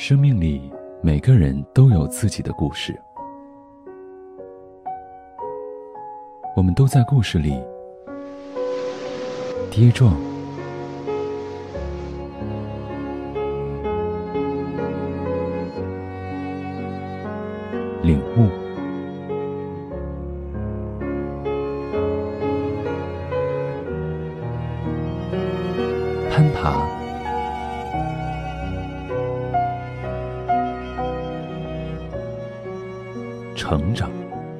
生命里每个人都有自己的故事，我们都在故事里跌撞、领悟、攀爬、成长。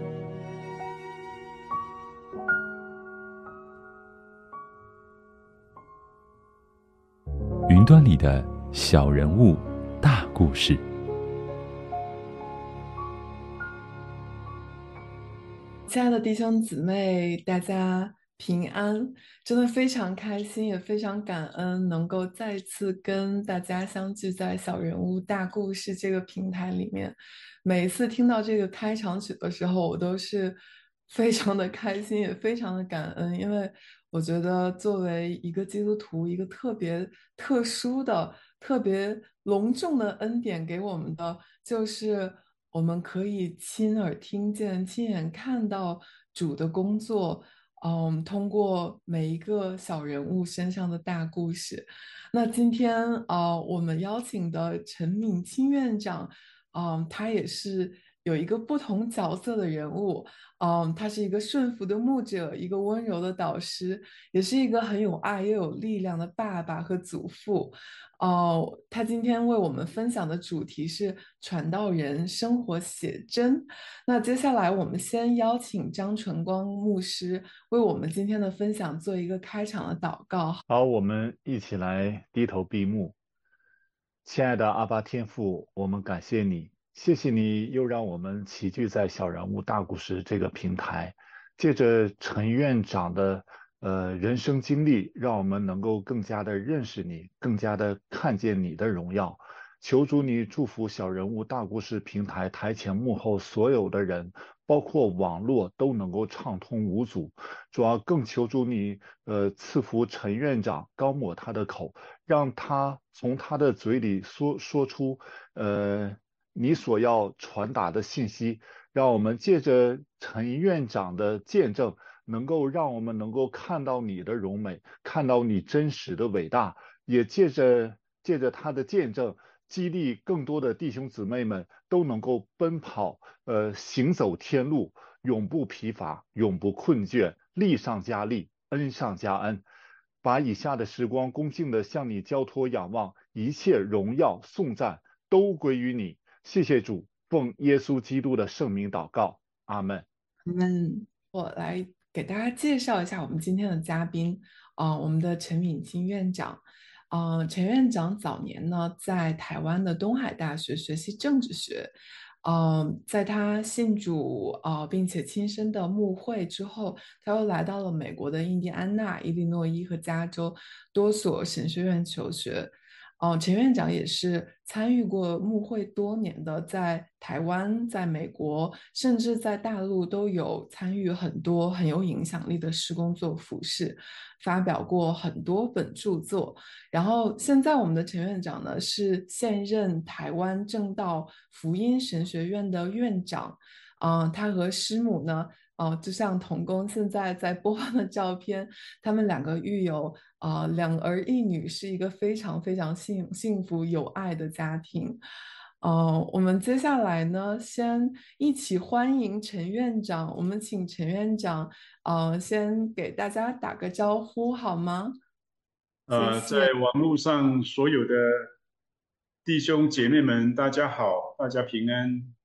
云端里的小人物，大故事。 亲爱的弟兄姊妹，大家平安！真的非常开心，也非常感恩，能够再次跟大家相聚在小人物大故事这个平台里面。每一次听到这个开场曲的时候，我都是非常的开心，也非常的感恩，因为我觉得作为一个基督徒，一个特别特殊的、特别隆重的恩典给我们的，就是我们可以亲耳听见、亲眼看到主的工作。通过每一个小人物身上的大故事。那今天我们邀请的陈敏清院长，他也是有一个不同角色的人物。他是一个顺服的牧者，一个温柔的导师，也是一个很有爱又有力量的爸爸和祖父。他今天为我们分享的主题是传道人生活写真。那接下来我们先邀请张纯光牧师为我们今天的分享做一个开场的祷告。 好，我们一起来低头闭目。亲爱的阿爸天父，我们感谢你，谢谢你又让我们齐聚在小人物大故事这个平台，借着陈院长的人生经历，让我们能够更加的认识你，更加的看见你的荣耀。求主你祝福小人物大故事平台台前幕后所有的人，包括网络都能够畅通无阻。主要更求主你赐福陈院长，高抹他的口，让他从他的嘴里说出你所要传达的信息，让我们借着陈院长的见证，能够让我们能够看到你的荣美，看到你真实的伟大，也借着他的见证，激励更多的弟兄姊妹们都能够奔跑，行走天路，永不疲乏，永不困倦，力上加力，恩上加恩。把以下的时光恭敬地向你交托仰望，一切荣耀颂赞都归于你。谢谢主，奉耶稣基督的圣名祷告，阿门。 我来给大家介绍一下我们今天的嘉宾，我们的陈敏清院长。陈院长早年呢在台湾的东海大学学习政治学。在他信主并且亲身的牧会之后，他又来到了美国的印第安纳、伊利诺伊和加州多所神学院求学。陈院长也是参与过牧会多年的，在台湾、在美国，甚至在大陆都有参与很多很有影响力的施工作服饰，发表过很多本著作。然后现在我们的陈院长呢，是现任台湾正道福音神学院的院长。他和师母呢，就像童工现在在播放的照片，他们两个育有两儿一女，是一个非常非常幸福有爱的家庭。我们接下来呢，先一起欢迎陈院长。我们请陈院长，先给大家打个招呼好吗？谢在谢。 网络上所有的弟兄姐妹们，大家好，大家平安。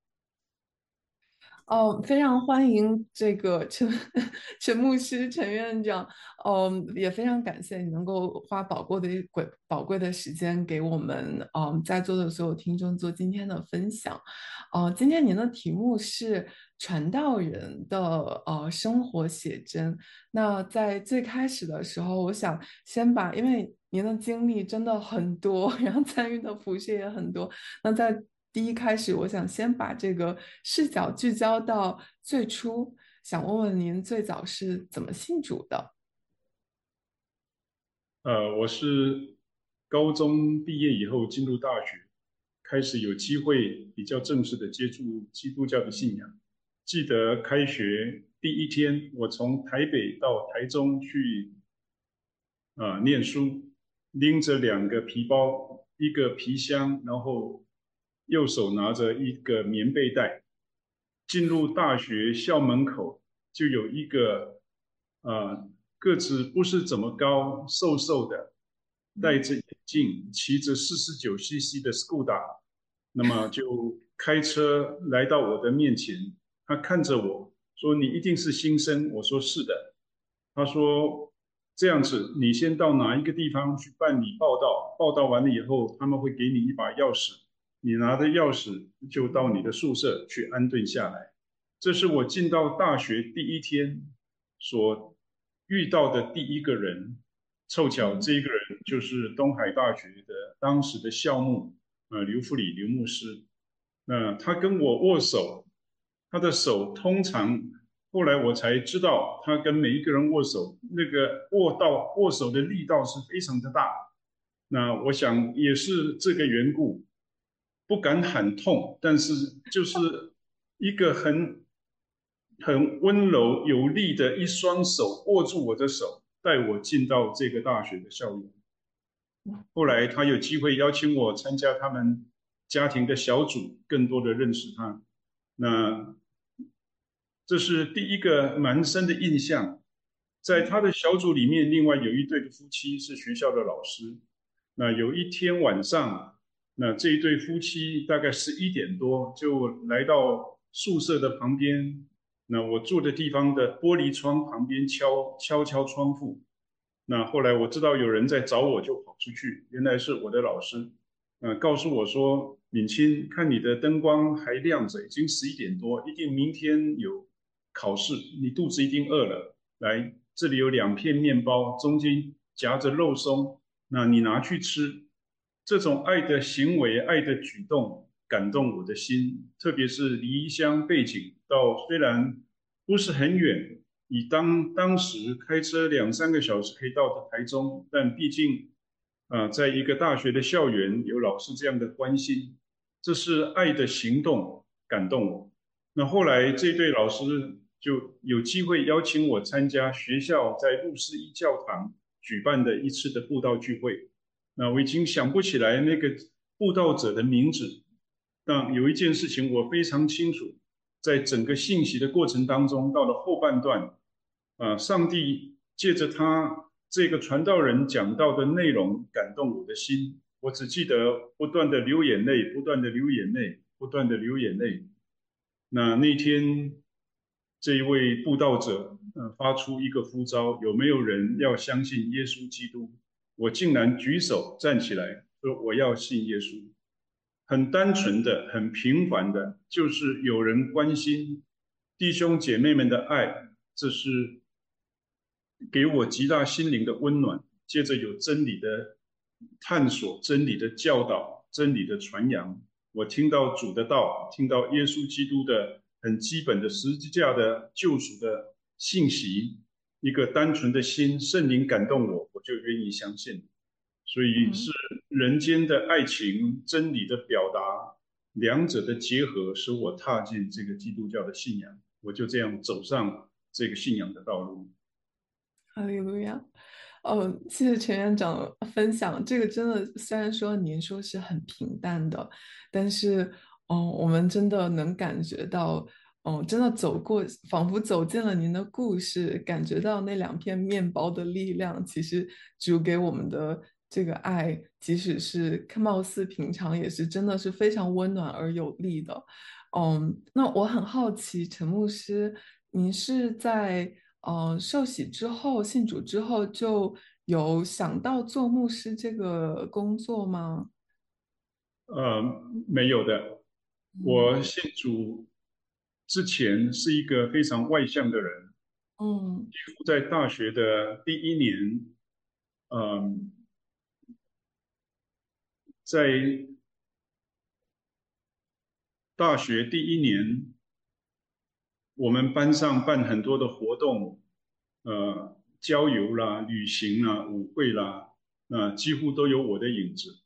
非常欢迎这个陈牧师、陈院长。也非常感谢你能够花宝贵的时间给我们在座的所有听众做今天的分享。今天您的题目是传道人的生活写真。那在最开始的时候，我想先把，因为您的经历真的很多，然后参与的服饰也很多。那在第一开始，我想先把这个视角聚焦到最初，想问问您最早是怎么信主的？ 我是高中毕业以后进入大学， 开始有机会比较正式的接触基督教的信仰。记得开学第一天，我从台北到台中去念书，拎着2个皮包，一个皮箱，然后右手拿着一个棉被袋。进入大学校门口，就有一个个子不是怎么高，瘦瘦的，戴着眼镜，骑着49cc 的 Skoda，那么就开车来到我的面前。他看着我说：“你一定是新生。”我说：“是的。”他说：“这样子，你先到哪一个地方去办理报到，报到完了以后，他们会给你一把钥匙，你拿着钥匙就到你的宿舍去安顿下来。”这是我进到大学第一天所遇到的第一个人。凑巧这一个人就是东海大学的当时的校牧刘富里刘牧师。那他跟我握手，他的手通常后来我才知道，他跟每一个人握手，那个握手的力道是非常的大。那我想也是这个缘故，不敢喊痛，但是就是一个很温柔有力的一双手握住我的手，带我进到这个大学的校园。后来他有机会邀请我参加他们家庭的小组，更多的认识他。那这是第一个蛮深的印象。在他的小组里面，另外有一对的夫妻是学校的老师。那有一天晚上，那这一对夫妻大概11点多就来到宿舍的旁边，那我住的地方的玻璃窗旁边敲窗户。那后来我知道有人在找我，就跑出去，原来是我的老师，告诉我说：“敏清，看你的灯光还亮着，已经11点多，一定明天有考试，你肚子一定饿了。来，这里有2片面包，中间夹着肉松，那你拿去吃。”这种爱的行为、爱的举动感动我的心，特别是离乡背景到虽然不是很远，以当时开车2-3个小时可以到的台中，但毕竟在一个大学的校园有老师这样的关心，这是爱的行动感动我。那后来这对老师就有机会邀请我参加学校在路思一教堂举办的一次的布道聚会。那我已经想不起来那个布道者的名字，但有一件事情我非常清楚，在整个信息的过程当中，到了后半段，上帝借着他这个传道人讲到的内容感动我的心，我只记得不断的流眼泪，不断的流眼泪，不断的流眼泪。那天这一位布道者发出一个呼召，有没有人要相信耶稣基督？我竟然举手站起来说我要信耶稣。很单纯的，很平凡的，就是有人关心弟兄姐妹们的爱，这是给我极大心灵的温暖。接着有真理的探索，真理的教导，真理的传扬。我听到主的道，听到耶稣基督的很基本的十字架的救赎的信息，一个单纯的心，圣灵感动我，我就愿意相信。所以是人间的爱情、真理的表达，两者的结合，使我踏进这个基督教的信仰。我就这样走上这个信仰的道路。 哈利路亚。谢谢陈院长分享。这个真的，虽然说您说是很平淡的，但是，我们真的能感觉到，真的走过，仿佛走进了您的故事，感觉到那2片面包的力量。其实主给我们的这个爱，即使是貌似平常，也是真的是非常温暖而有力的。那我很好奇，陈牧师，您是在受洗之后，信主之后，就有想到做牧师这个工作吗？ 没有的。我信主之前是一个非常外向的人， 嗯几乎在大学的第一年，嗯，在大学第一年，我们班上办很多的活动，郊游啦、旅行啦、舞会啦，几乎都有我的影子。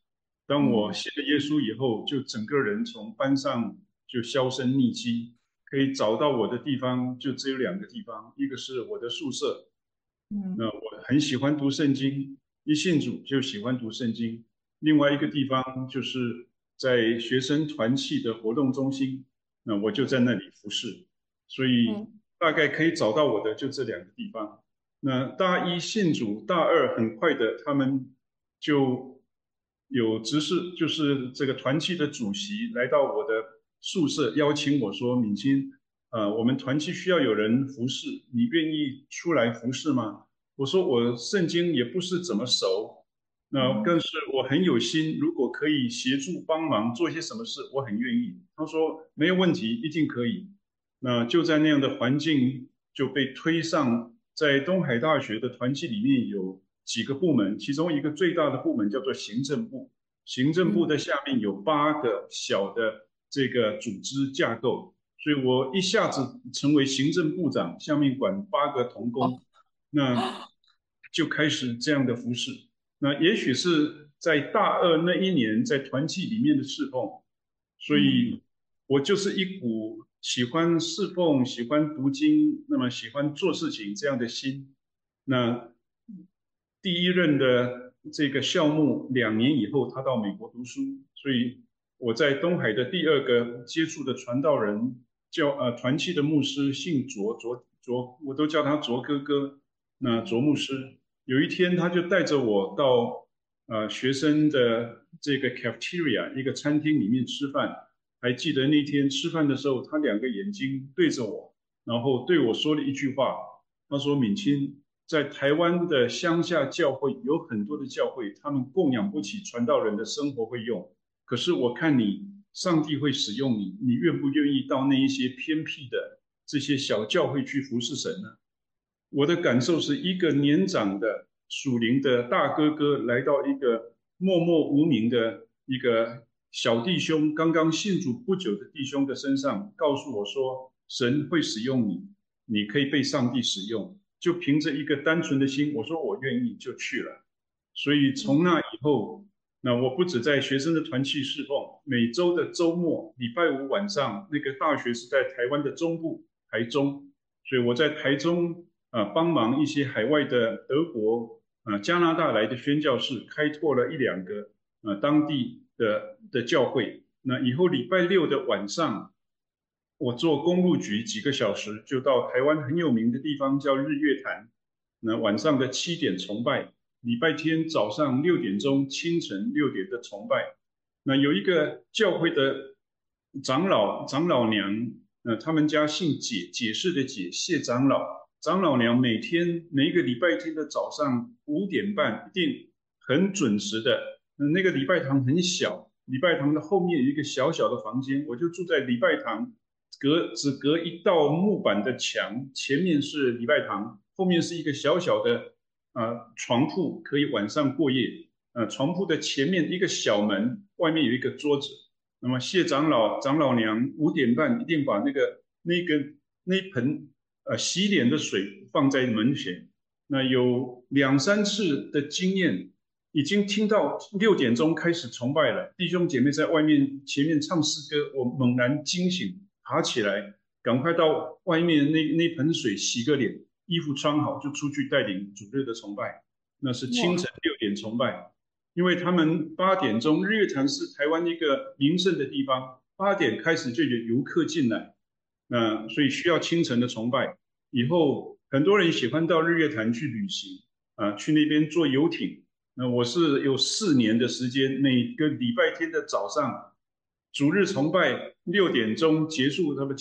当我信了耶稣以后，就整个人从班上就销声匿迹，可以找到我的地方就只有2个地方，一个是我的宿舍，那我很喜欢读圣经，一信主就喜欢读圣经。另外一个地方就是在学生团契的活动中心，那我就在那里服侍，所以大概可以找到我的就这2个地方。那大一信主，大二很快的他们就有执事，就是这个团契的主席来到我的宿舍，邀请我说：“敏清，我们团契需要有人服侍，你愿意出来服侍吗？”我说：“我圣经也不是怎么熟，那更是我很有心，如果可以协助帮忙做些什么事，我很愿意。”他说：“没有问题，一定可以。”那就在那样的环境就被推上，在东海大学的团契里面有几个部门，其中一个最大的部门叫做行政部，行政部的下面有8个小的这个组织架构，所以我一下子成为行政部长，下面管8个同工，那就开始这样的服侍。那也许是在大二那一年在团契里面的侍奉，所以我就是一股喜欢侍奉、喜欢读经、那么喜欢做事情这样的心。那第一任的这个校牧2年以后，他到美国读书，所以我在东海的第2个接触的传道人团契的牧师姓卓，我都叫他卓哥哥。那卓牧师有一天他就带着我到学生的这个 cafeteria 一个餐厅里面吃饭，还记得那天吃饭的时候，他2个眼睛对着我，然后对我说了一句话，他说：“敏清，在台湾的乡下教会有很多的教会，他们供养不起传道人的生活费用，可是我看你，上帝会使用你，你愿不愿意到那一些偏僻的这些小教会去服侍神呢？”我的感受是一个年长的属灵的大哥哥来到一个默默无名的一个小弟兄，刚刚信主不久的弟兄的身上，告诉我说神会使用你，你可以被上帝使用。就凭着一个单纯的心，我说我愿意，就去了。所以从那以后，那我不止在学生的团契侍奉，每周的周末礼拜5晚上，那个大学是在台湾的中部台中，所以我在台中帮忙一些海外的德国加拿大来的宣教士，开拓了1、2个当地的教会。那以后礼拜6的晚上，我坐公路局几个小时，就到台湾很有名的地方叫日月潭。那晚上的7点崇拜，礼拜天早上6点钟，清晨6点的崇拜。那有一个教会的长老娘，他们家姓解，解释的解，谢长老。长老娘每一个礼拜天的早上5点半，一定很准时的。那个礼拜堂很小，礼拜堂的后面有一个小小的房间，我就住在礼拜堂，只隔一道木板的墙，前面是礼拜堂，后面是一个小小的床铺，可以晚上过夜。床铺的前面一个小门，外面有一个桌子。那么谢长老、长老娘5点半一定把那盆洗脸的水放在门前。那有2、3次的经验，已经听到6点钟开始崇拜了，弟兄姐妹在外面前面唱诗歌，我猛然惊醒，爬起来，赶快到外面那盆水洗个脸，衣服穿好就出去带领主日的崇拜。那是清晨6点崇拜，因为他们8点钟，日月潭是台湾一个名胜的地方，8点开始就有游客进来，所以需要清晨的崇拜。以后很多人喜欢到日月潭去旅行去那边坐游艇。那我是有4年的时间，每个礼拜天的早上，主日崇拜6点钟结束，他们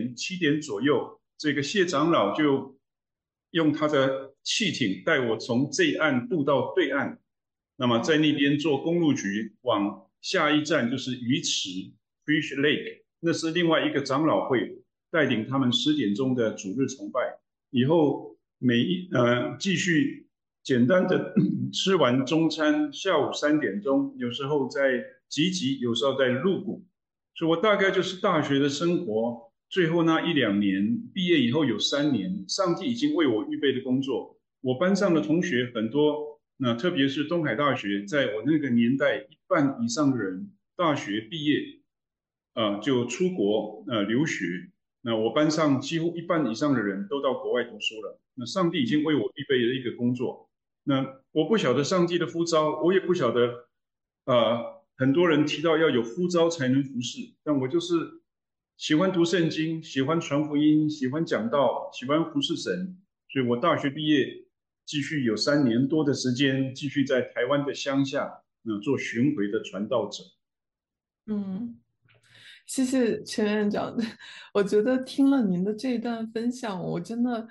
7点左右，这个谢长老就用他的汽艇带我从这岸渡到对岸。那么在那边坐公路局往下一站就是鱼池 Fish Lake， 那是另外一个长老会带领他们10点钟的主日崇拜。以后继续简单的吃完中餐，下午3点钟，有时候在集集，有时候在鹿谷。所以我大概就是大学的生活，最后那1、2年，毕业以后有3年，上帝已经为我预备的工作。我班上的同学很多，那特别是东海大学，在我那个年代半以上的人大学毕业，就出国留学。那我班上几乎一半以上的人都到国外读书了。那上帝已经为我预备了一个工作。那我不晓得上帝的呼召，我也不晓得，很多人提到要有呼召才能服侍，但我就是喜欢读圣经，喜欢传福音，喜欢讲道，喜欢服侍神。所以我大学毕业，继续有3年多的时间，继续在台湾的乡下，做巡回的传道者。 谢谢陈院长。我觉得听了您的这一段分享，我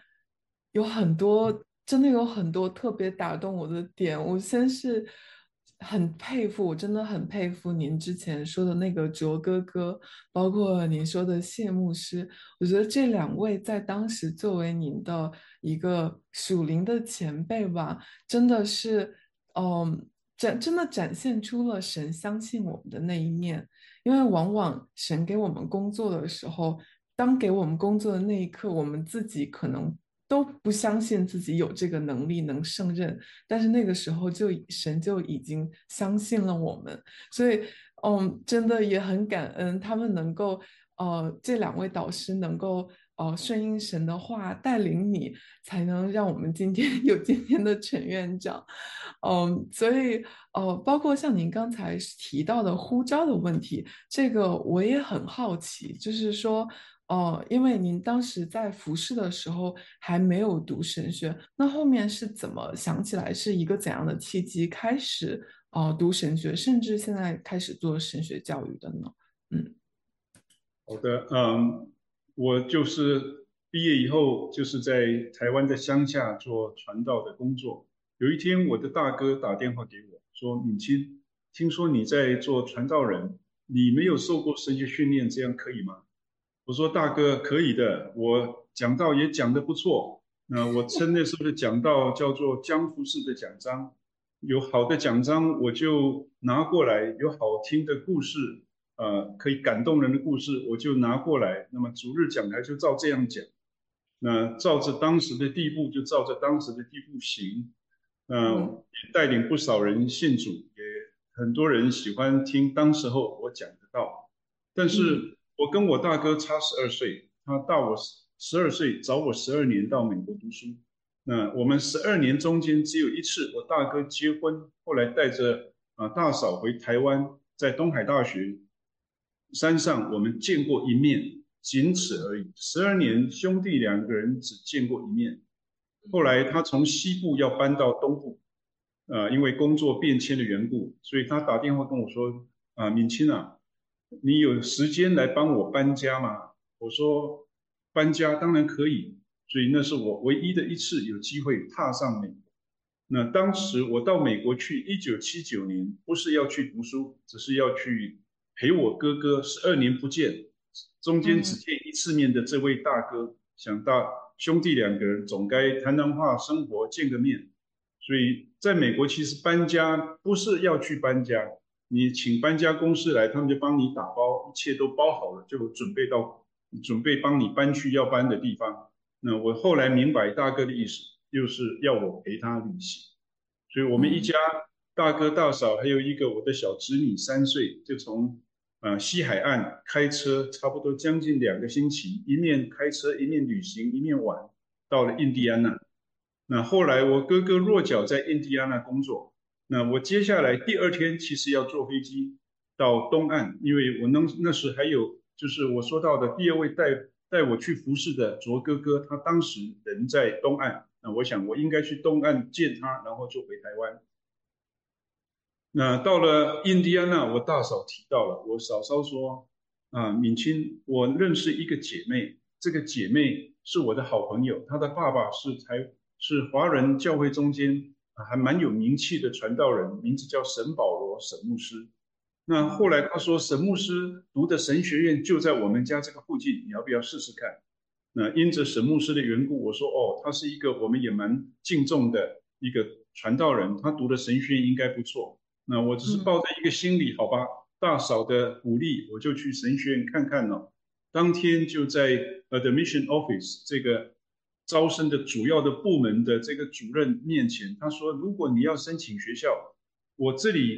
真的有很多特别打动我的点。我先是很佩服，我真的很佩服您之前说的那个卓哥哥，包括您说的谢牧师。我觉得这2位在当时作为您的一个属灵的前辈吧，真的是，真的展现出了神相信我们的那一面。因为往往神给我们工作的时候，当给我们工作的那一刻，我们自己可能都不相信自己有这个能力能胜任，但是那个时候神就已经相信了我们。所以，真的也很感恩他们能够，这2位导师能够，顺应神的话带领你，才能让我们今天有今天的陈院长。所以，包括像您刚才提到的呼召的问题，这个我也很好奇，就是说，因为您当时在服侍的时候还没有读神学，那后面是怎么想起来是一个怎样的契机开始读神学，甚至现在开始做神学教育的呢？ 好的，我就是毕业以后就是在台湾的乡下做传道的工作。有一天，我的大哥打电话给我说：“敏清，听说你在做传道人，你没有受过神学训练，这样可以吗？”我说：“大哥，可以的，我讲道也讲得不错。那我称那时候的讲道叫做江湖式的讲章，有好的讲章我就拿过来，有好听的故事。”可以感动人的故事，我就拿过来。那么主日讲台就照这样讲，那照着当时的地步，就照着当时的地步行。也带领不少人信主，也很多人喜欢听当时候我讲的道。但是我跟我大哥差12岁，他大我12岁，早我12年到美国读书。那我们12年中间只有一次，我大哥结婚，后来带着大嫂回台湾，在东海大学山上我们见过一面，仅此而已。12年，兄弟2个人只见过一面。后来他从西部要搬到东部，因为工作变迁的缘故，所以他打电话跟我说：“敏清啊，你有时间来帮我搬家吗？”我说：“搬家当然可以。”所以那是我唯一的一次有机会踏上美国。那当时我到美国去，1979年，不是要去读书，只是要去陪我哥哥12年不见，中间只见1次面的这位大哥，想到兄弟2个人总该谈谈话，生活见个面。所以在美国其实搬家不是要去搬家，你请搬家公司来，他们就帮你打包，一切都包好了，就准备帮你搬去要搬的地方。那我后来明白大哥的意思，就是要我陪他旅行。所以我们一家大哥大嫂还有一个我的小侄女3岁，就从西海岸开车差不多将近2个星期，一面开车一面旅行一面玩，到了印第安纳。那后来我哥哥落脚在印第安纳工作，那我接下来第2天其实要坐飞机到东岸，因为我那时还有就是我说到的第2位带我去服侍的卓哥哥，他当时人在东岸，那我想我应该去东岸见他，然后就回台湾。那到了印第安纳，我大嫂提到了，我嫂嫂说：“敏清，我认识一个姐妹，这个姐妹是我的好朋友，她的爸爸是华人教会中间还蛮有名气的传道人，名字叫沈保罗沈牧师。那后来他说沈牧师读的神学院就在我们家这个附近，你要不要试试看？”那因着沈牧师的缘故，我说：“哦，他是一个我们也蛮敬重的一个传道人，他读的神学院应该不错。”那我只是抱着一个心理，好吧，大嫂的鼓励，我就去神学院看看了。当天就在admission office 这个招生的主要的部门的这个主任面前，他说：“如果你要申请学校，我这里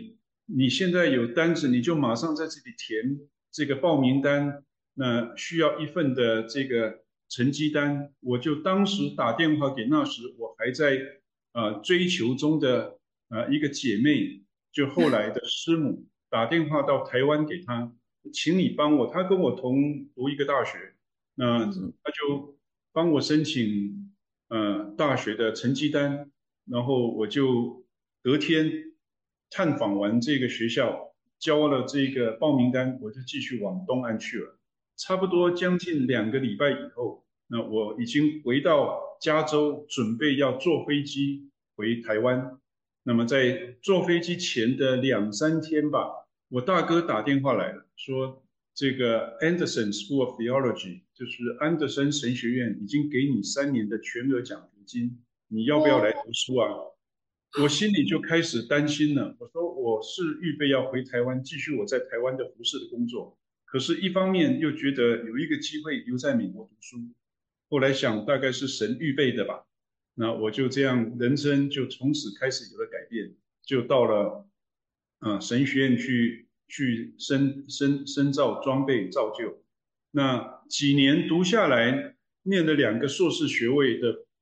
你现在有单子，你就马上在这里填这个报名单，那需要一份的这个成绩单。我就当时打电话给那时我还在追求中的一个姐妹，就后来的师母，打电话到台湾给她，请你帮我，她跟我同读一个大学，那她就帮我申请大学的成绩单，然后我就隔天探访完这个学校，交了这个报名单，我就继续往东岸去了。差不多将近2个礼拜以后，那我已经回到加州，准备要坐飞机回台湾。那么在坐飞机前的2、3天吧，我大哥打电话来了，说这个 Anderson School of Theology， 就是安德森神学院，已经给你3年的全额奖学金，你要不要来读书啊？我心里就开始担心了。我说我是预备要回台湾，继续我在台湾的服侍的工作，可是一方面又觉得有一个机会留在美国读书。后来想大概是神预备的吧，那我就这样，人生就从此开始有了改变，就到了神学院去深造装备造就。那几年读下来，念了2个硕士学位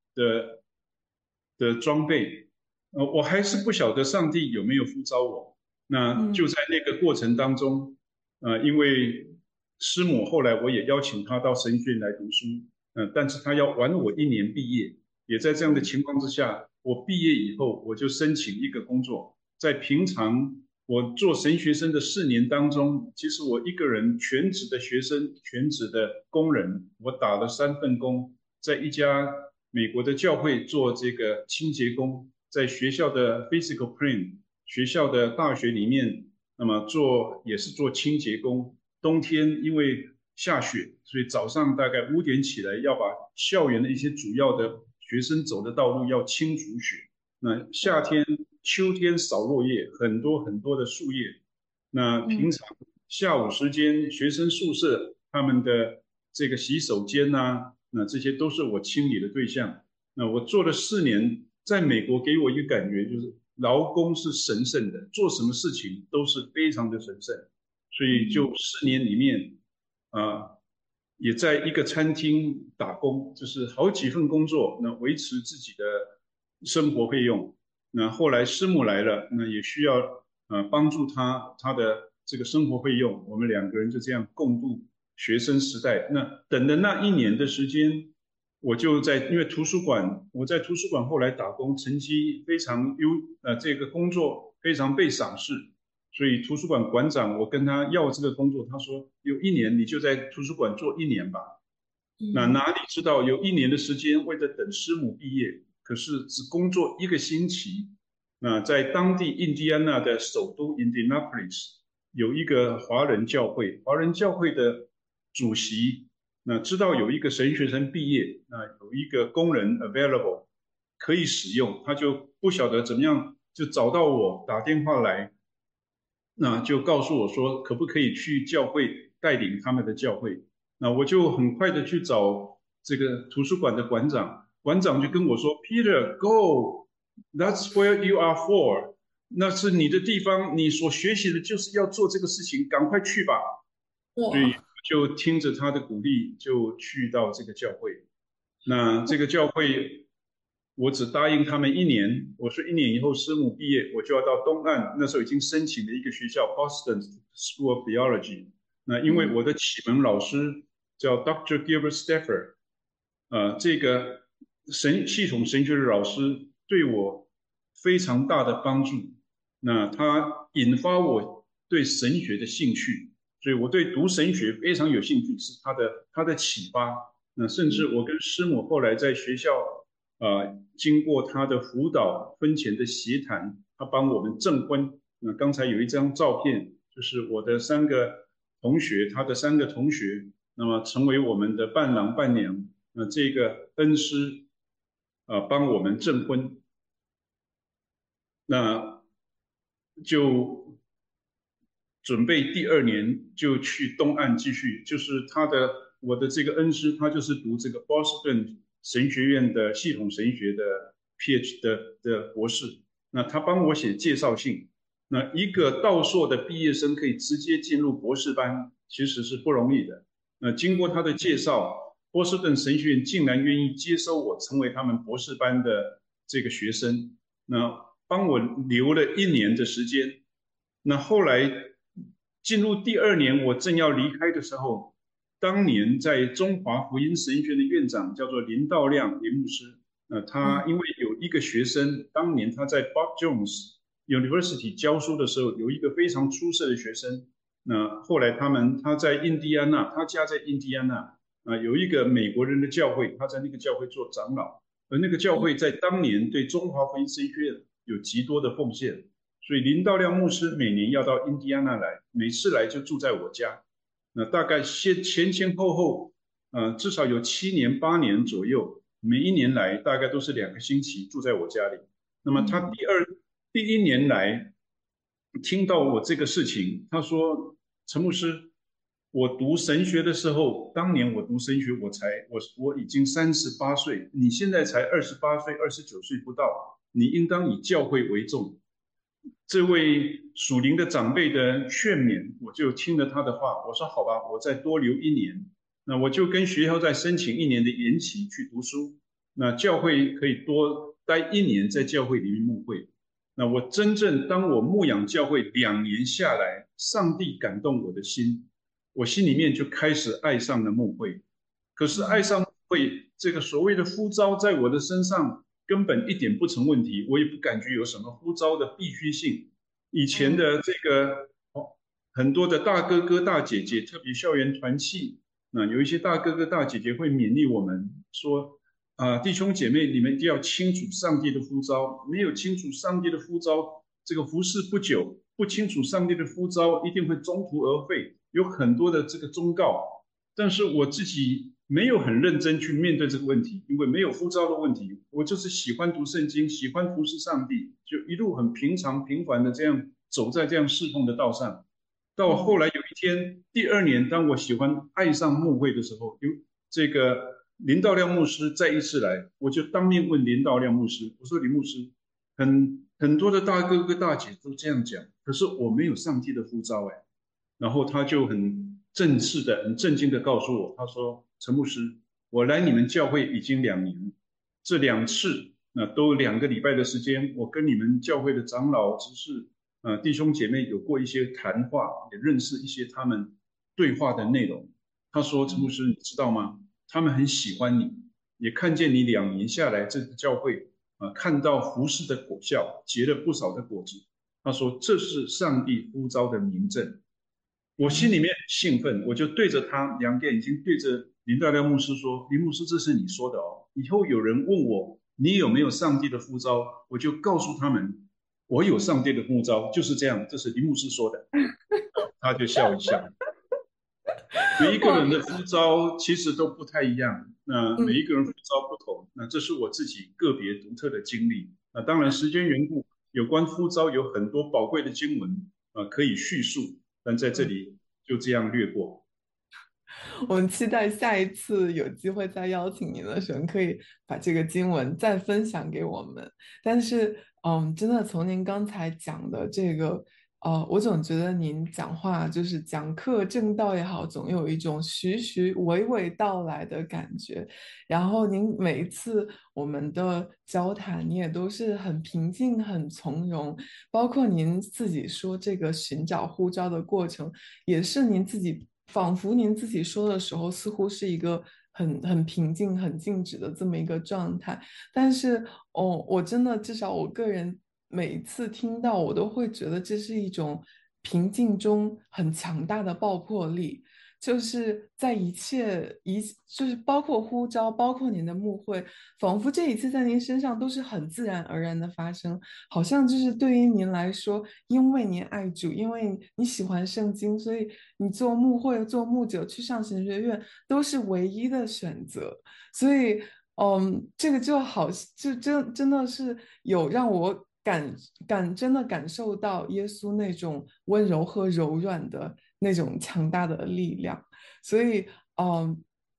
的装备，我还是不晓得上帝有没有呼召我。那就在那个过程当中，因为师母后来我也邀请她到神学院来读书，但是她要晚我1年毕业，也在这样的情况之下，我毕业以后我就申请一个工作，在平常我做神学生的4年当中，其实我一个人全职的学生、全职的工人，我打了3份工，在一家美国的教会做这个清洁工，在学校的 physical print 学校的大学里面，那么也是做清洁工。冬天因为下雪，所以早上大概5点起来，要把校园的一些主要的学生走的道路要清除雪。那夏天、秋天扫落叶，很多很多的树叶。那平常下午时间，学生宿舍他们的这个洗手间啊，那这些都是我清理的对象。那我做了4年，在美国给我一个感觉就是劳工是神圣的，做什么事情都是非常的神圣。所以就4年里面，也在一个餐厅打工，就是好几份工作，那维持自己的生活费用。那后来师母来了，那也需要帮助他的这个生活费用，我们2个人就这样共度学生时代。那等的那1年的时间，我就因为我在图书馆后来打工，成绩非常这个工作非常被赏识。所以图书馆馆长，我跟他要这个工作，他说有1年你就在图书馆做1年吧。那哪里知道有1年的时间，为了等师母毕业，可是只工作1个星期。那在当地印第安纳的首都 Indianapolis 有一个华人教会，华人教会的主席那知道有一个神学生毕业，那有一个工人 available 可以使用，他就不晓得怎么样就找到我，打电话来。那就告诉我说，可不可以去教会带领他们的教会？那我就很快的去找这个图书馆的馆长，馆长就跟我说 ，Peter, go, that's where you are for， 那是你的地方，你所学习的就是要做这个事情，赶快去吧。所以就听着他的鼓励，就去到这个教会。那这个教会，我只答应他们1年。我说1年以后师母毕业，我就要到东岸。那时候已经申请了一个学校 ，Boston School of Theology。那因为我的启蒙老师叫 Dr. Gilbert Stafford，这个系统神学的老师对我非常大的帮助。那他引发我对神学的兴趣，所以我对读神学非常有兴趣，是他的启发。那甚至我跟师母后来在学校，经过他的辅导、婚前的协谈，他帮我们证婚。那刚才有一张照片，就是我的3个同学，他的3个同学，那么成为我们的伴郎伴娘。那这个恩师，帮我们证婚。那就准备第2年就去东岸继续，就是我的这个恩师，他就是读这个 Boston 神学院的系统神学的 PhD 的博士。那他帮我写介绍信， 那一个道硕的毕业生可以直接进入博士班，其实是不容易的。经过他的介绍，波士顿神学院竟然愿意接收我成为他们博士班的这个学生，那帮我留了1年的时间。那后来进入第2年，我正要离开的时候，当年在中华福音神学院的院长叫做林道亮林牧师，他因为有一个学生，当年他在 Bob Jones University 教书的时候，有一个非常出色的学生。那后来他在印第安纳，他家在印第安纳，有一个美国人的教会，他在那个教会做长老，而那个教会在当年对中华福音神学院有极多的奉献，所以林道亮牧师每年要到印第安纳来，每次来就住在我家。那大概前后，至少有7年8年左右，每一年来大概都是2个星期住在我家里。那么他第1年来听到我这个事情，他说：“陈牧师，我读神学的时候，当年我读神学，我已经38岁，你现在才28岁、29岁不到，你应当以教会为重。”这位属灵的长辈的劝勉，我就听了他的话，我说好吧，我再多留1年，那我就跟学校再申请1年的延期去读书，那教会可以多待1年，在教会里面牧会。那我真正当我牧养教会2年下来，上帝感动我的心，我心里面就开始爱上了牧会。可是爱上牧会这个所谓的呼召，在我的身上根本一点不成问题，我也不感觉有什么呼召的必须性。以前的这个很多的大哥哥大姐姐，特别校园团契，那有一些大哥哥大姐姐会勉励我们说，弟兄姐妹，你们一定要清楚上帝的呼召，没有清楚上帝的呼召，这个服事不久，不清楚上帝的呼召，一定会中途而废，有很多的这个忠告。但是我自己没有很认真去面对这个问题，因为没有呼召的问题，我就是喜欢读圣经，喜欢服侍上帝，就一路很平常平凡的这样走在这样侍奉的道上。到后来有一天，第2年，当我喜欢爱上牧会的时候，有这个林道亮牧师再一次来，我就当面问林道亮牧师，我说林牧师，很多的大哥哥大姐都这样讲，可是我没有上帝的呼召哎。然后他就很正式的、很震惊的告诉我，他说：“陈牧师，我来你们教会已经2年了，这2次都2个礼拜的时间，我跟你们教会的长老、执事、弟兄姐妹有过一些谈话，也认识一些他们对话的内容。”他说：“陈牧师，你知道吗？他们很喜欢你，也看见你2年下来这个教会看到服事的果效，结了不少的果子。”他说：“这是上帝呼召的明证。”我心里面很兴奋，我就对着他2个眼睛对着林道亮牧师说：“林牧师，这是你说的哦。以后有人问我你有没有上帝的呼召，我就告诉他们我有上帝的呼召，就是这样，这是林牧师说的。”他就笑一笑。每一个人的呼召其实都不太一样，每一个人呼召不同，那这是我自己个别独特的经历。当然时间缘故，有关呼召有很多宝贵的经文可以叙述。但在这里就这样略过。 我们期待下一次有机会再邀请您的时候，可以把这个经文再分享给我们。但是，真的从您刚才讲的这个，我总觉得您讲话就是讲课正道也好，总有一种徐徐娓娓道来的感觉。然后您每一次我们的交谈，你也都是很平静、很从容。包括您自己说这个寻找呼召的过程，也是您自己。仿佛您自己说的时候，似乎是一个很平静、很静止的这么一个状态。但是，我真的至少我个人每一次听到，我都会觉得这是一种平静中很强大的爆破力。就是在就是包括呼召，包括您的牧会，仿佛这一切在您身上都是很自然而然的发生，好像就是对于您来说，因为您爱主，因为你喜欢圣经，所以你做牧会、做牧者去上神学院都是唯一的选择。所以，这个就好，就真的是有让我真的感受到耶稣那种温柔和柔软的那种强大的力量。所以，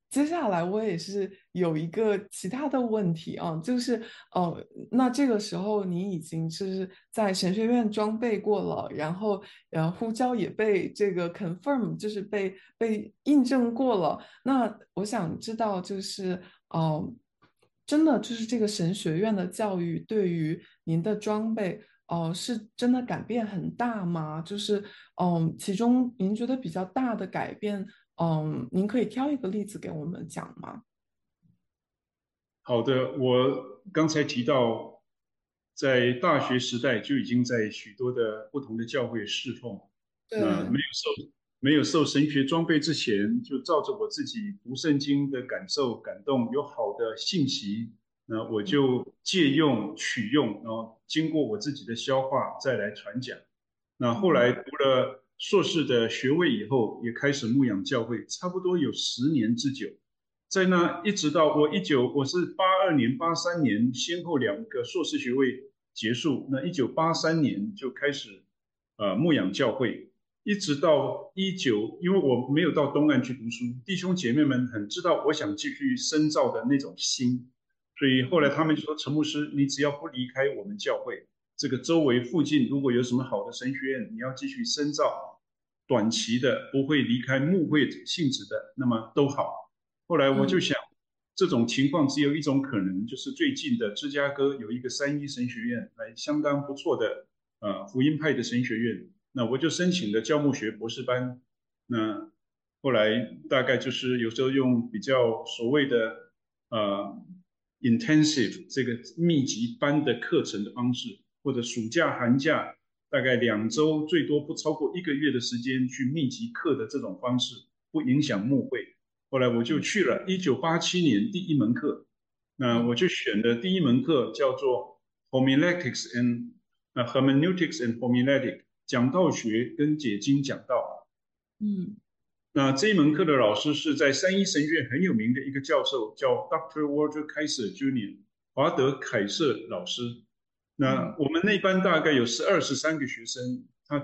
接下来我也是有一个其他的问题啊，就是那这个时候你已经是在神学院装备过了，然后呼叫也被这个 confirm，就是被印证过了。那我想知道，就是真的就是这个神学院的教育对于您的装备。是真的改变很大吗？就是，其中您觉得比较大的改变，您可以挑一个例子给我们讲吗？ 好的，我刚才提到，在大学时代就已经在许多的不同的教会侍奉。那对， 没有受神学装备之前，就照着我自己读圣经的感受感动，有好的信息，那我就借用取用，然后经过我自己的消化再来传讲。那后来读了硕士的学位以后，也开始牧养教会，差不多有10年之久。在那一直到我是82年、83年先后2个硕士学位结束，那1983年就开始牧养教会，一直到因为我没有到东岸去读书，弟兄姐妹们很知道我想继续深造的那种心，所以后来他们就说陈牧师，你只要不离开我们教会，这个周围附近如果有什么好的神学院，你要继续深造，短期的不会离开牧会性质的，那么都好。后来我就嗯想，这种情况只有一种可能，就是最近的芝加哥有一个3一神学院，相当不错的福音派的神学院，那我就申请了教牧学博士班。那后来大概就是有时候用比较所谓的呃 intensive 这个密集班的课程的方式，或者暑假寒假大概2周，最多不超过1个月的时间去密集课的这种方式，不影响牧会。后来我就去了1987年第一门课，那我就选的第一门课叫做 Homiletics and Hermeneutics and Homiletic 讲道学跟解经讲道。 嗯那这一门课的老师是在3一神学院很有名的一个教授，叫 Dr. Walter Kaiser Jr. 华德凯瑟老师。那我们那班大概有13个学生，他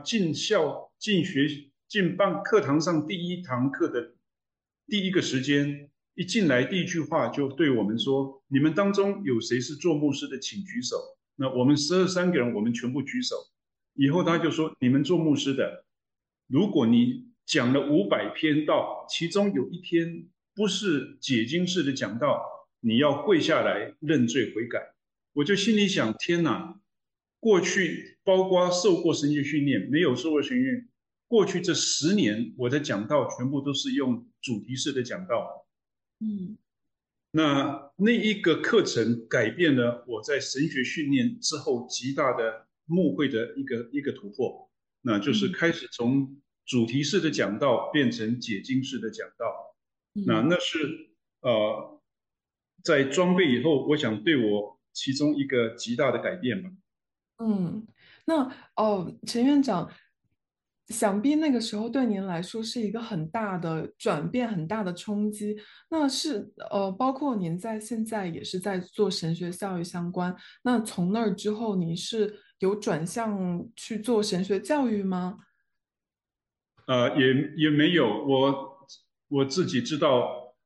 进课堂上第一堂课的第一个时间，一进来第一句话就对我们说：你们当中有谁是做牧师的，请举手。那我们13个人，我们全部举手。以后他就说：你们做牧师的，如果你讲了500篇道，其中有一篇不是解经式的讲道，你要跪下来认罪悔改。我就心里想，天哪！过去包括受过神学训练，没有受过神学训练，过去这10年，我的讲道全部都是用主题式的讲道。 嗯那一个课程改变了我在神学训练之后极大的牧会的一个突破，那就是开始从主题式的讲道变成解经式的讲道。那是在装备以后，我想对我其中一个极大的改变吧。 嗯，那陈院长，想必那个时候对您来说是一个很大的转变，很大的冲击。那是包括您在现在也是在做神学教育相关。那从那儿之后，您是有转向去做神学教育吗？ 也没有，我自己知道，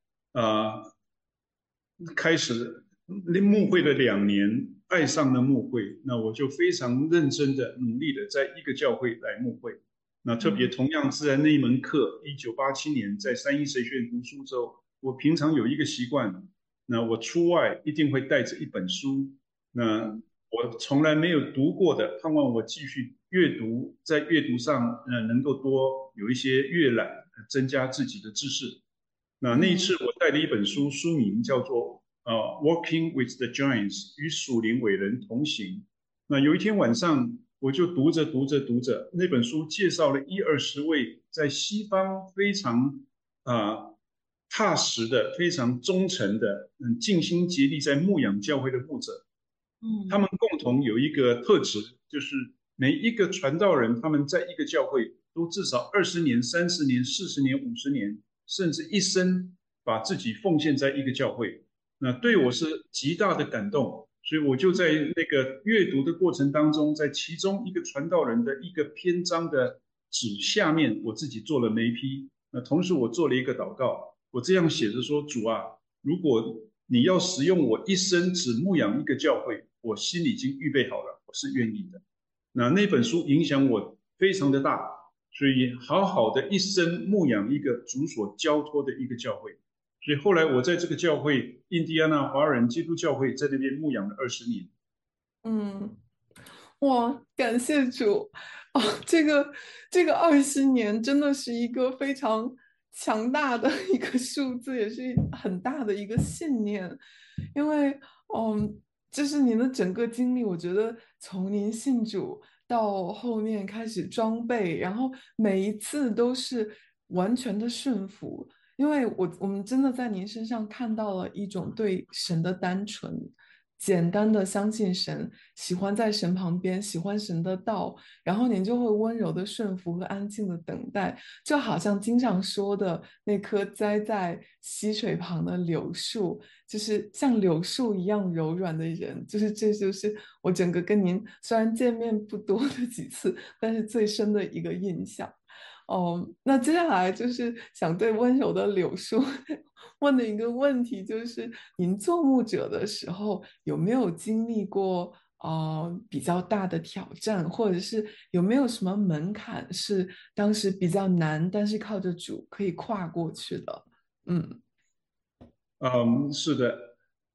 开始牧会了2年，爱上了牧会，那我就非常认真的努力的在一个教会来牧会。那特别同样是在那一门课，1987年在3一神学院读书之后，我平常有一个习惯，那我出外一定会带着一本书，那我从来没有读过的，盼望我继续阅读，在阅读上能够多有一些阅览，增加自己的知识。那一次我带了一本书，书名叫做Walking with the Giants 与属灵伟人同行。那有一天晚上，我就读着，那本书介绍了10-20位在西方非常踏实的、非常忠诚的、尽心竭力在牧养教会的牧者。他们共同有一个特质，就是每一个传道人，他们在一个教会都至少20年、30年、40年、50年，甚至一生把自己奉献在一个教会。那对我是极大的感动，所以我就在那个阅读的过程当中，在其中一个传道人的一个篇章的纸下面，我自己做了眉批。那同时我做了一个祷告， 我这样写着说：主啊，如果你要使用我一生只牧养一个教会，我心里已经预备好了，我是愿意的。那本书影响我非常的大，所以好好的一生牧养一个主所交托的一个教会。所以后来我在这个教会印第安纳华人基督教会在那边牧养了20年。 嗯，哇，感谢主哦！这个20年真的是一个非常强大的一个数字，也是很大的一个信念。因为，就是您的整个经历，我觉得从您信主到后面开始装备，然后每一次都是完全的顺服。因为我们真的在您身上看到了一种对神的单纯。简单的相信神，喜欢在神旁边，喜欢神的道，然后您就会温柔的顺服和安静的等待，就好像经常说的那棵栽在溪水旁的柳树，就是像柳树一样柔软的人，这就是我整个跟您虽然见面不多的几次，但是最深的一个印象。那接下来就是想对温柔的柳树问的一个问题，就是您做牧者的时候有没有经历过比较大的挑战，或者是有没有什么门槛是当时比较难，但是靠着主可以跨过去的？嗯是的，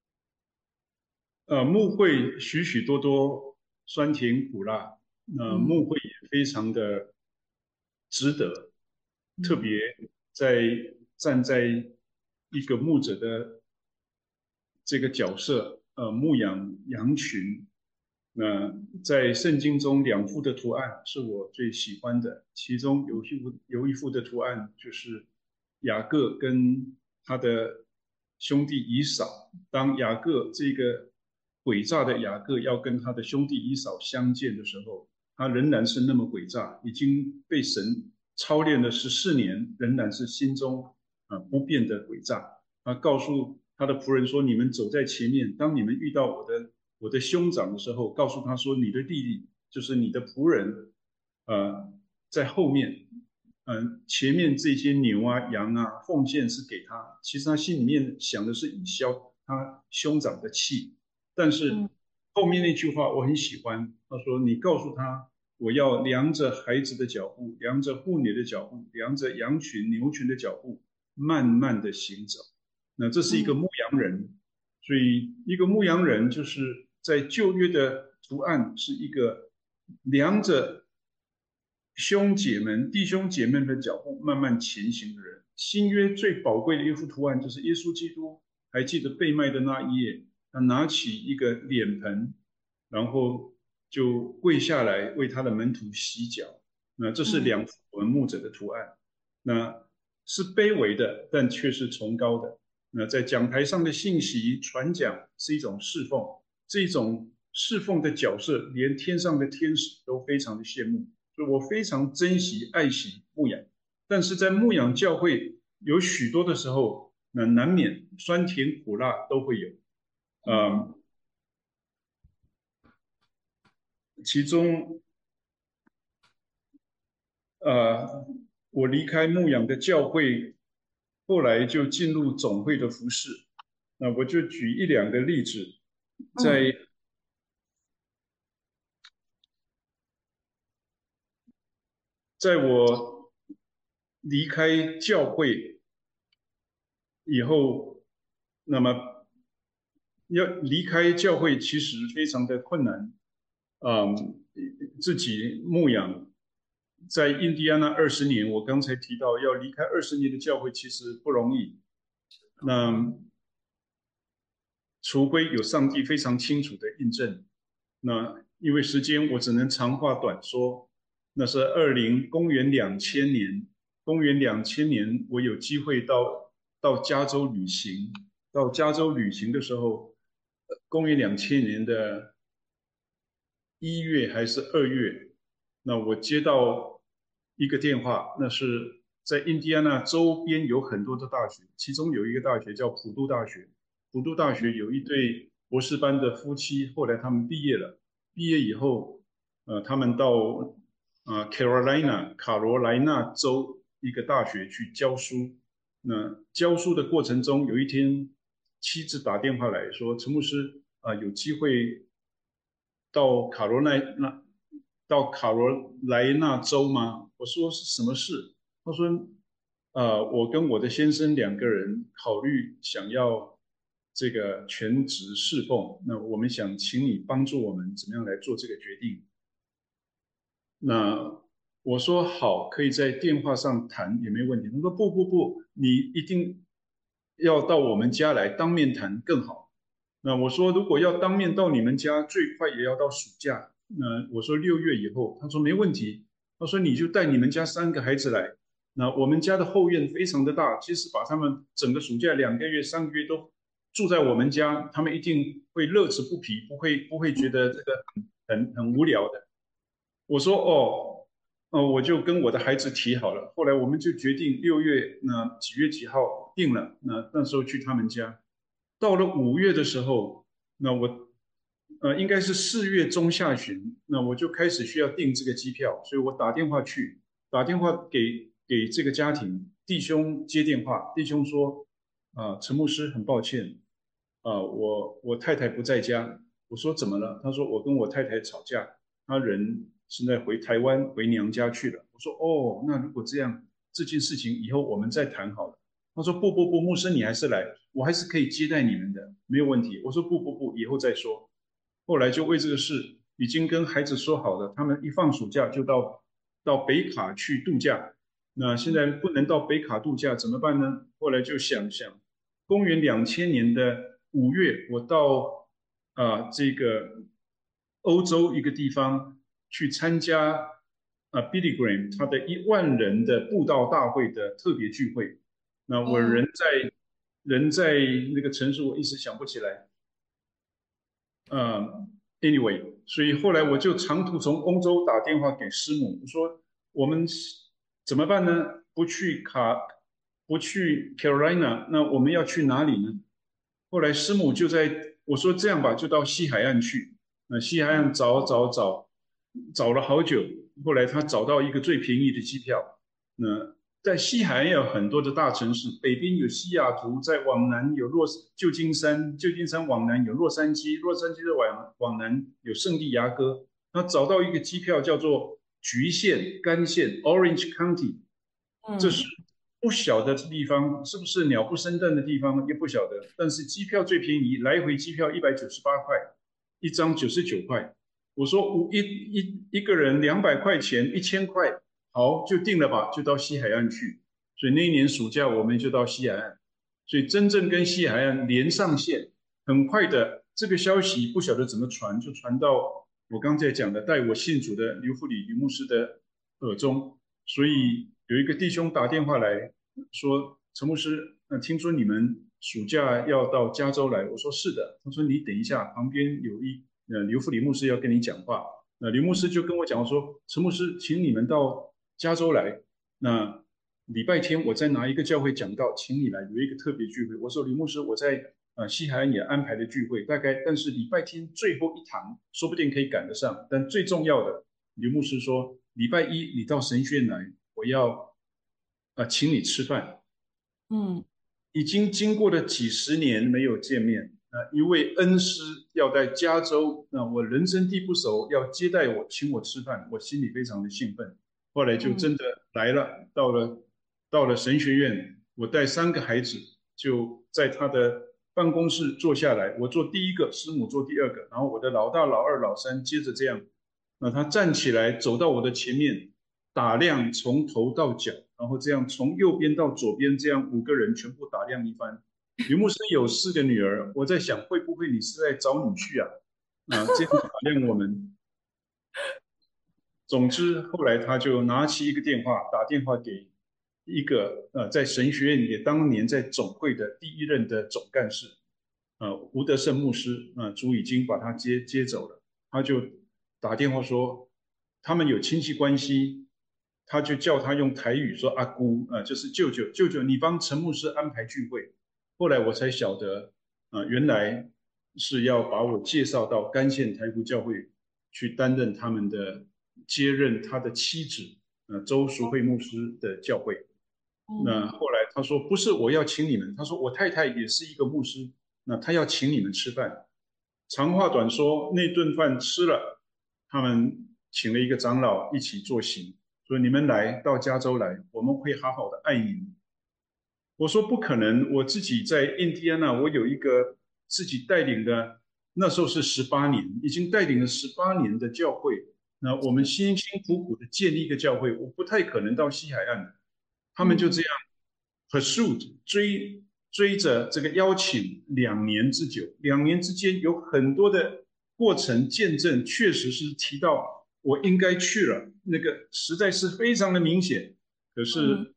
牧会许许多多酸甜苦辣， 嗯牧会也非常的值得，特嗯别在站在一个牧者的这个角色，牧养羊群。那在圣经中，两幅的图案是我最喜欢的，其中有一幅的图案就是雅各跟他的兄弟以扫。当雅各这个诡诈的雅各要跟他的兄弟以扫相见的时候，他仍然是那么诡诈，已经被神操练了14年，仍然是心中不变的诡诈。他告诉他的仆人说：“你们走在前面，当你们遇到我的兄长的时候，告诉他说，你的弟弟就是你的仆人，在后面，前面这些牛啊、羊啊，奉献是给他。其实他心里面想的是以消他兄长的气，但是嗯后面那句话我很喜欢，他说：你告诉他，我要量着孩子的脚步，量着妇女的脚步，量着羊群、牛群的脚步，慢慢的行走。那这是一个嗯牧羊人，所以一个牧羊人就是在旧约的图案是一个量着弟兄姐妹们的脚步慢慢前行的人。新约最宝贵的一幅图案就是耶稣基督，还记得被卖的那一夜，他拿起一个脸盆，然后就跪下来为他的门徒洗脚。那这是嗯两幅我们牧者的图案，那是卑微的，但却是崇高的。那在讲台上的信息传讲是一种侍奉，这种侍奉的角色，连天上的天使都非常的羡慕，所以我非常珍惜爱惜牧养。但是在牧养教会有许多的时候，那难免酸甜苦辣都会有。 嗯呃，其中我离开牧养的教会，后来就进入总会的服侍。那我就举一两个例子， 嗯在我离开教会以后，那么要离开教会其实非常的困难。自己牧养在印第安纳20年，我刚才提到要离开20年的教会其实不容易。那除非有上帝非常清楚的印证。那因为时间，我只能长话短说。那是公元2000年，我有机会到加州旅行。到加州旅行的时候，公元2000年的1月还是2月，那我接到一个电话，那是在印第安纳周边有很多的大学，其中有一个大学叫普渡大学。普渡大学有一对博士班的夫妻，后来他们毕业了。毕业以后，他们到卡罗莱纳州一个大学去教书。 那教书的过程中，有一天妻子打电话来说，陈牧师有机会到卡罗来纳州吗？我说是什么事？他说我跟我的先生两个人考虑想要这个全职侍奉，那我们想请你帮助我们怎么样来做这个决定。那我说好，可以在电话上谈也没问题。他说不，你一定要到我们家来当面谈更好。那我说如果要当面到你们家，最快也要到暑假。那我说6月以后，他说没问题。他说你就带你们家3个孩子来。那我们家的后院非常的大，其实把他们整个暑假2个月、3个月都住在我们家，他们一定会乐此不疲，不会觉得这个很无聊的。我说我就跟我的孩子提好了，后来我们就决定6月那几月几号定了，那时候去他们家。到了5月的时候，那我应该是4月中下旬，那我就开始需要订这个机票，所以我打电话给这个家庭弟兄接电话，弟兄说陈牧师很抱歉我太太不在家。我说怎么了？他说我跟我太太吵架，他人现在回台湾回娘家去了。我说那如果这样，这件事情以后我们再谈好了。他说不，牧师你还是来，我还是可以接待你们的，没有问题。我说不，以后再说。后来就为这个事已经跟孩子说好了，他们一放暑假就到北卡去度假。那现在不能到北卡度假怎么办呢？后来就想，公元2000年的5月，我到这个欧洲一个地方去参加Billy Graham 他的1万人的布道大会的特别聚会。那我人在那个城市，我一时想不起来。anyway， 所以后来我就长途从欧洲打电话给师母，我说我们怎么办呢？不去 Carolina， 那我们要去哪里呢？后来师母我说这样吧，就到西海岸去。那西海岸找了好久，后来他找到一个最便宜的机票。那在西海岸有很多的大城市，北边有西雅图，再往南有旧金山，旧金山往南有洛杉矶，洛杉矶的往南有圣地亚哥。那找到一个机票叫做橘县干县 Orange County， 这是不小的地方，是不是鸟不生蛋的地方也不晓得。但是机票最便宜，来回机票198块，一张99块。我说一个人200块钱，1000块。好，就定了吧，就到西海岸去。所以那一年暑假我们就到西海岸，所以真正跟西海岸连上线，很快的这个消息不晓得怎么传，就传到我刚才讲的带我信主的刘富里牧师的耳中。所以有一个弟兄打电话来说，陈牧师，听说你们暑假要到加州来。我说是的。他说你等一下，旁边有刘富里牧师要跟你讲话。那刘牧师就跟我讲说，陈牧师，请你们到加州来，那礼拜天我再拿一个教会讲道，请你来，有一个特别聚会。我说刘牧师，我在西海岸也安排的聚会，但是礼拜天最后一堂，说不定可以赶得上。但最重要的，刘牧师说，礼拜一你到神学院来，我要请你吃饭。已经经过了几十年没有见面，一位恩师要在加州，那我人生地不熟，要接待我，请我吃饭，我心里非常的兴奋。后来就真的来了，到了神学院，我带3个孩子就在他的办公室坐下来，我做第一个，师母做第2个，然后我的老大、老二、老三接着这样。那他站起来走到我的前面，打量从头到脚，然后这样从右边到左边，这样5个人全部打量一番。刘牧师有4个女儿，我在想会不会你是在找女婿啊？这样打量我们。总之后来他就拿起一个电话，打电话给一个在神学院也当年在总会的第1任的总干事吴德胜牧师，主已经把他接走了。他就打电话说他们有亲戚关系，他就叫他用台语说阿姑就是舅舅，你帮陈牧师安排聚会。后来我才晓得原来是要把我介绍到干县台湖教会去担任他们的接任他的妻子周淑慧牧师的教会。 那后来他说不是我要请你们，他说我太太也是一个牧师，那他要请你们吃饭。长话短说，那顿饭吃了，他们请了一个长老一起做行，说你们来到加州来，我们会好好的爱你们。我说不可能，我自己在印第安纳，我有一个自己带领的，那时候是18年，已经带领了18年的教会。那我们辛辛苦苦的建立一个教会，我不太可能到西海岸的。他们就这样 pursued 追着这个邀请2年之久，2年之间有很多的过程见证，确实是提到我应该去了，那个实在是非常的明显。可是，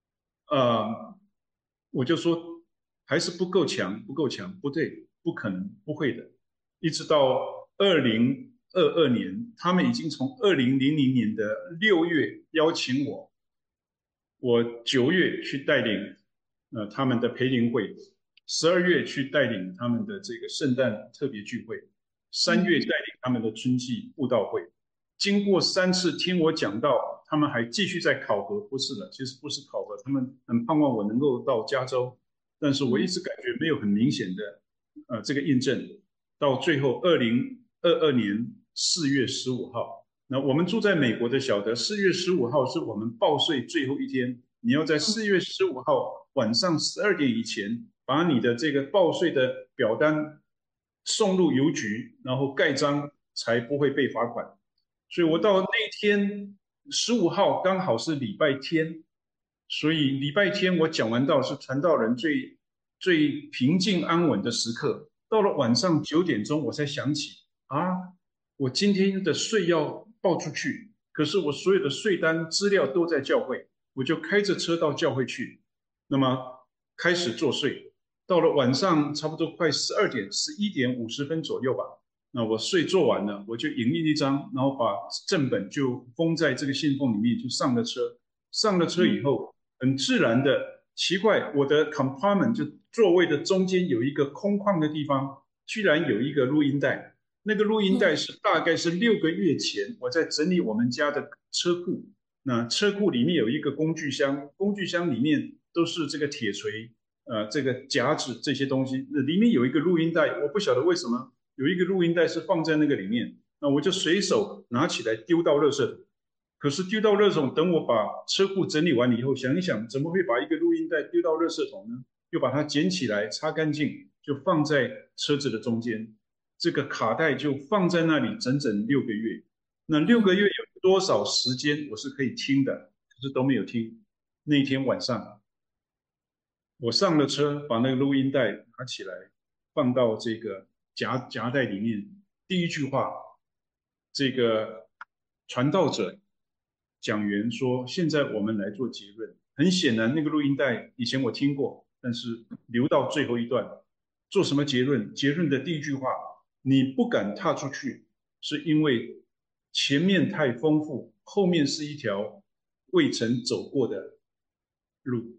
我就说还是不够强，不够强，不对，不可能，不会的。一直到2022年，他们已经从2000年的6月邀请我9月去带领他们的培灵会，12月去带领他们的这个圣诞特别聚会，3月带领他们的春季布道会。经过3次听我讲道，他们还继续在考核，不是的，其实不是考核，他们很盼望我能够到加州，但是我一直感觉没有很明显的这个印证。到最后2022年4月15号，那我们住在美国的晓得，4月15号是我们报税最后一天，你要在4月15号晚上12点以前，把你的这个报税的表单送入邮局，然后盖章，才不会被罚款。所以我到那天15号刚好是礼拜天，所以礼拜天我讲完道是传道人最平静安稳的时刻。到了晚上9点钟，我才想起我今天的税要报出去，可是我所有的税单资料都在教会，我就开着车到教会去，那么开始做税。到了晚上差不多快12点，11点50分左右吧。那我税做完了，我就影印一张，然后把正本就封在这个信封里面，就上了车。上了车以后，很自然的，奇怪，我的 compartment 就座位的中间有一个空旷的地方，居然有一个录音带。那个录音带是大概是6个月前我在整理我们家的车库，那车库里面有一个工具箱，工具箱里面都是这个铁锤，这个夹子这些东西，那里面有一个录音带，我不晓得为什么有一个录音带是放在那个里面，那我就随手拿起来丢到垃圾桶。可是丢到垃圾桶，等我把车库整理完以后，想一想，怎么会把一个录音带丢到垃圾桶呢？又把它捡起来，擦干净，就放在车子的中间。这个卡带就放在那里整整6个月。那6个月有多少时间我是可以听的？可是都没有听。那天晚上，我上了车，把那个录音带拿起来，放到这个夹带里面。第一句话，这个传道者讲员说：“现在我们来做结论。”很显然，那个录音带以前我听过，但是留到最后一段，做什么结论？结论的第一句话：“你不敢踏出去，是因为前面太丰富，后面是一条未曾走过的路。”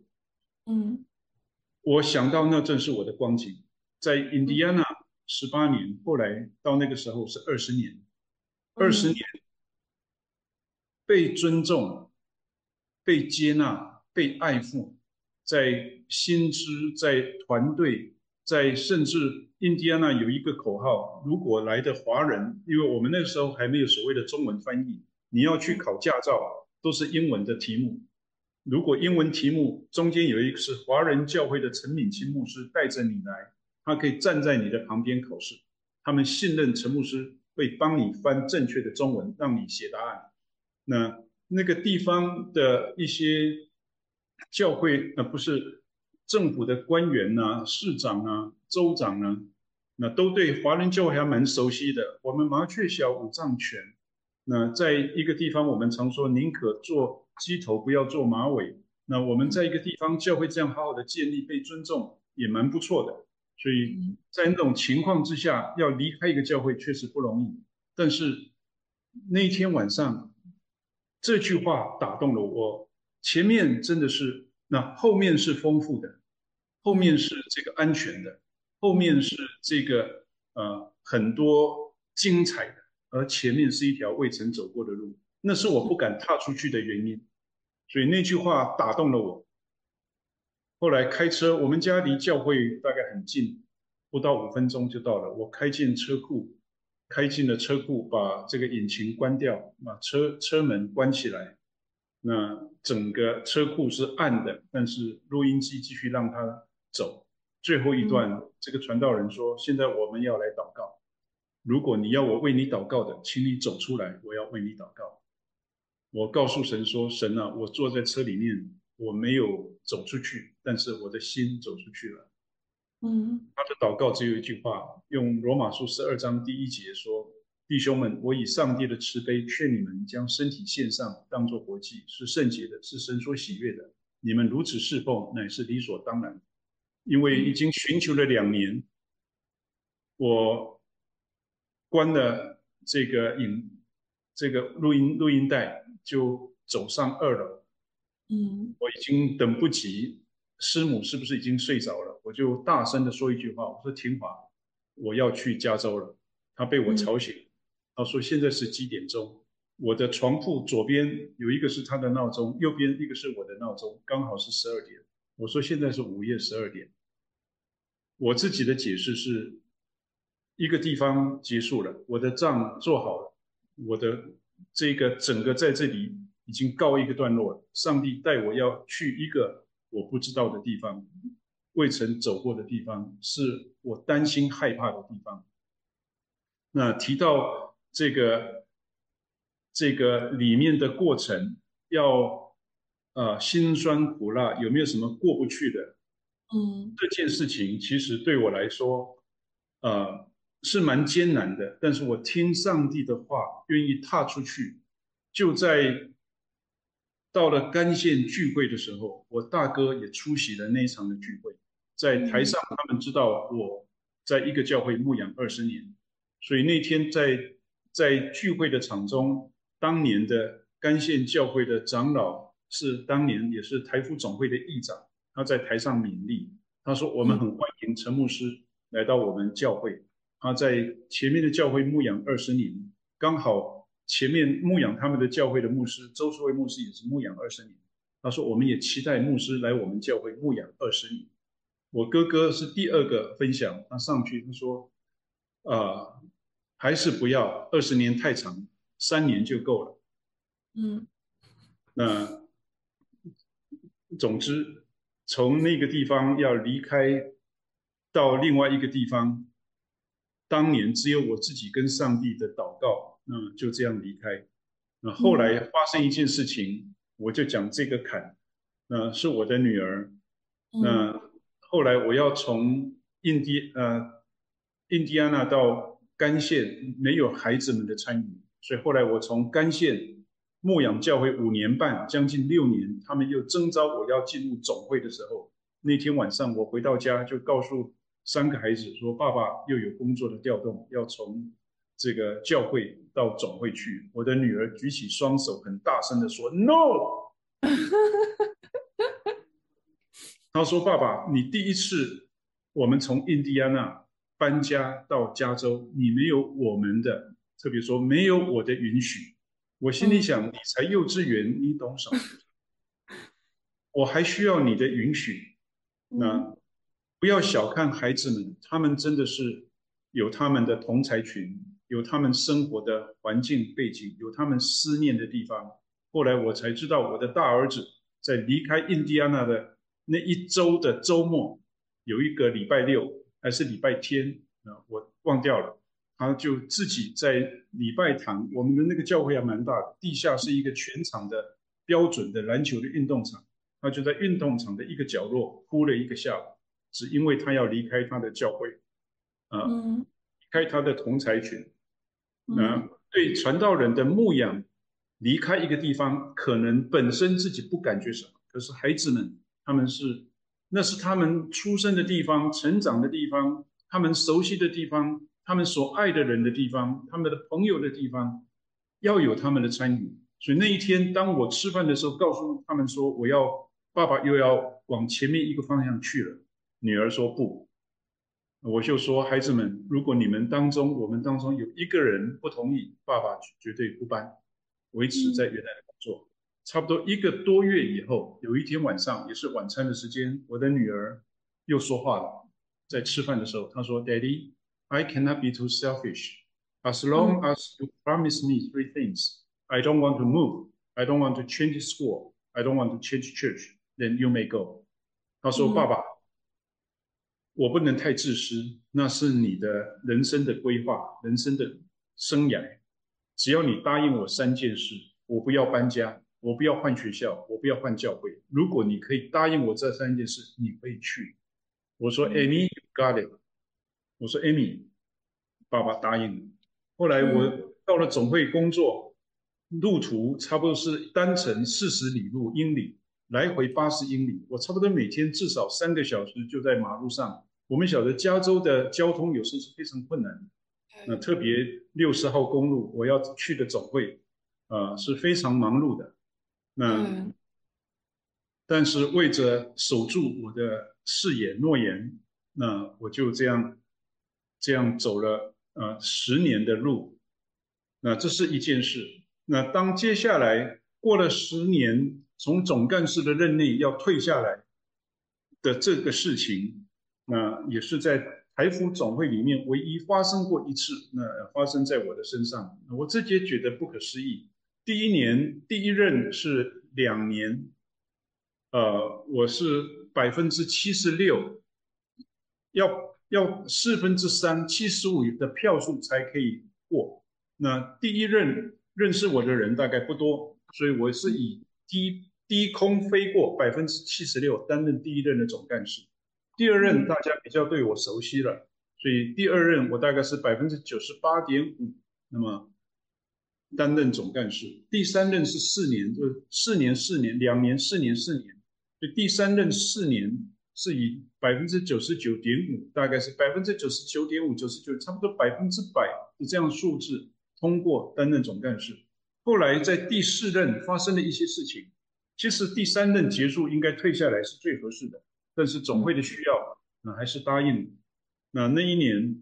我想到那正是我的光景，在印第安纳18年，后来到那个时候是20年，20年被尊重、被接纳、被爱护，在薪资、在团队、在甚至印第安纳有一个口号：如果来的华人，因为我们那个时候还没有所谓的中文翻译，你要去考驾照都是英文的题目。如果英文题目中间有一个是华人教会的陈敏清牧师带着你来，他可以站在你的旁边考试，他们信任陈牧师会帮你翻正确的中文，让你写答案。那个地方的一些教会，不是政府的官员啊、市长啊、州长啊，那都对华人教会还蛮熟悉的。我们麻雀小五脏全。那在一个地方，我们常说宁可做鸡头，不要做马尾。那我们在一个地方教会这样好好的建立，被尊重，也蛮不错的。所以在那种情况之下，要离开一个教会确实不容易。但是那一天晚上，这句话打动了我。前面真的是，那后面是丰富的，后面是这个安全的，后面是这个很多精彩的。而前面是一条未曾走过的路，那是我不敢踏出去的原因。所以那句话打动了我。 后来开车，我们家离教会大概很近，不到5分钟就到了。我开进车库，开进了车库，把这个引擎关掉，把车门关起来。那整个车库是暗的，但是录音机继续让它走。最后一段，这个传道人说：现在我们要来祷告。如果你要我为你祷告的，请你走出来，我要为你祷告。我告诉神说：神啊，我坐在车里面，我没有走出去，但是我的心走出去了。他的祷告只有一句话，用罗马书12章第1节说：弟兄们，我以上帝的慈悲劝你们，将身体献上，当作活祭，是圣洁的，是神所喜悦的。你们如此侍奉，乃是理所当然的。因为已经寻求了2年，我关了这个录音带，就走上2楼。我已经等不及，师母是不是已经睡着了？我就大声的说一句话，我说：廷华，我要去加州了。他被我吵醒，他说现在是几点钟？我的床铺左边有一个是他的闹钟，右边一个是我的闹钟，刚好是12点。我说现在是午夜12点。我自己的解释是，一个地方结束了，我的账做好了，我的这个整个在这里已经告一个段落了。上帝带我要去一个我不知道的地方，未曾走过的地方，是我担心害怕的地方。那提到这个里面的过程，要辛酸苦辣，有没有什么过不去的？这件事情其实对我来说，是蛮艰难的。但是我听上帝的话，愿意踏出去。就在到了干县聚会的时候，我大哥也出席了那一场的聚会。在台上，他们知道我在一个教会牧养20年，所以那天在聚会的场中，当年的干县教会的长老是当年也是台福总会的议长，他在台上勉励，他说：我们很欢迎陈牧师来到我们教会。他在前面的教会牧养20年，刚好前面牧养他们的教会的牧师周淑慧牧师也是牧养20年。他说我们也期待牧师来我们教会牧养20年。我哥哥是第2个分享，他上去他说还是不要，20年太长，3年就够了。那总之从那个地方要离开到另外一个地方，当年只有我自己跟上帝的祷告，那就这样离开。那后来发生一件事情，我就讲这个坎，是我的女儿。那后来我要从印第安纳到干县，没有孩子们的参与，所以后来我从干县牧养教会5年半，将近6年，他们又征召我要进入总会的时候，那天晚上我回到家就告诉3个孩子说，爸爸又有工作的调动，要从这个教会到总会去。我的女儿举起双手，很大声的说 ：“No！” 她说：“爸爸，你第一次我们从印第安纳搬家到加州，你没有我们的，特别说没有我的允许。”我心里想，你才幼稚园，你懂什么？我还需要你的允许。那不要小看孩子们，他们真的是有他们的同侪群，有他们生活的环境背景，有他们思念的地方。后来我才知道，我的大儿子在离开印第安纳的那一周的周末，有一个礼拜6还是礼拜天，我忘掉了。他就自己在礼拜堂，我们的那个教会还蛮大的，地下是一个全场的标准的篮球的运动场，他就在运动场的一个角落哭了一个下午，只因为他要离开他的教会，离开他的同侪群。对传道人的牧养，离开一个地方，可能本身自己不感觉什么，可是孩子们，那是他们出生的地方，成长的地方，他们熟悉的地方，他们所爱的人的地方，他们的朋友的地方，要有他们的参与。所以那一天，当我吃饭的时候，告诉他们说，爸爸又要往前面一个方向去了。女儿说不，我就说孩子们，如果你们当中，我们当中有一个人不同意，爸爸绝对不搬，维持在原来的工作。 差不多1个多月以后，有一天晚上也是晚餐的时间，我的女儿又说话了。在吃饭的时候，她说 ：“Daddy, I cannot be too selfish. As long as you promise me 3 things, I don't want to move, I don't want to change school, I don't want to change church, then you may go。”她说：“爸爸，我不能太自私，那是你的人生的规划，人生的生涯。只要你答应我3件事，我不要搬家，我不要换学校，我不要换教会。如果你可以答应我这3件事，你可以去。”我说 ：“Amy, you got it。”我说 ：“Amy，爸爸答应了。”后来我到了总会工作，路途差不多是单程40英里，来回80英里，我差不多每天至少3个小时就在马路上。我们晓得加州的交通有时是非常困难的，那特别60号公路我要去的总会，是非常忙碌的。那但是为着守住我的誓言诺言，那我就这样走了10年的路。那这是一件事。那当接下来过了10年，从总干事的任内要退下来的这个事情，那也是在台福总会里面唯一发生过一次，那发生在我的身上，我自己也觉得不可思议。第一年第一任是2年，我是76%，要3/4 75的票数才可以过。那第一任认识我的人大概不多，所以我是以低空飞过76%，担任第一任的总干事。第二任大家比较对我熟悉了，所以第二任我大概是98.5%，那么担任总干事。第三任是4年，就是4年4年，2年4年4年，所以第三任4年是以99.5%，大概是99.5%、99%，差不多100%的这样的数字通过担任总干事。后来在第4任发生了一些事情，其实第3任结束应该退下来是最合适的，但是总会的需要，还是答应。那一年，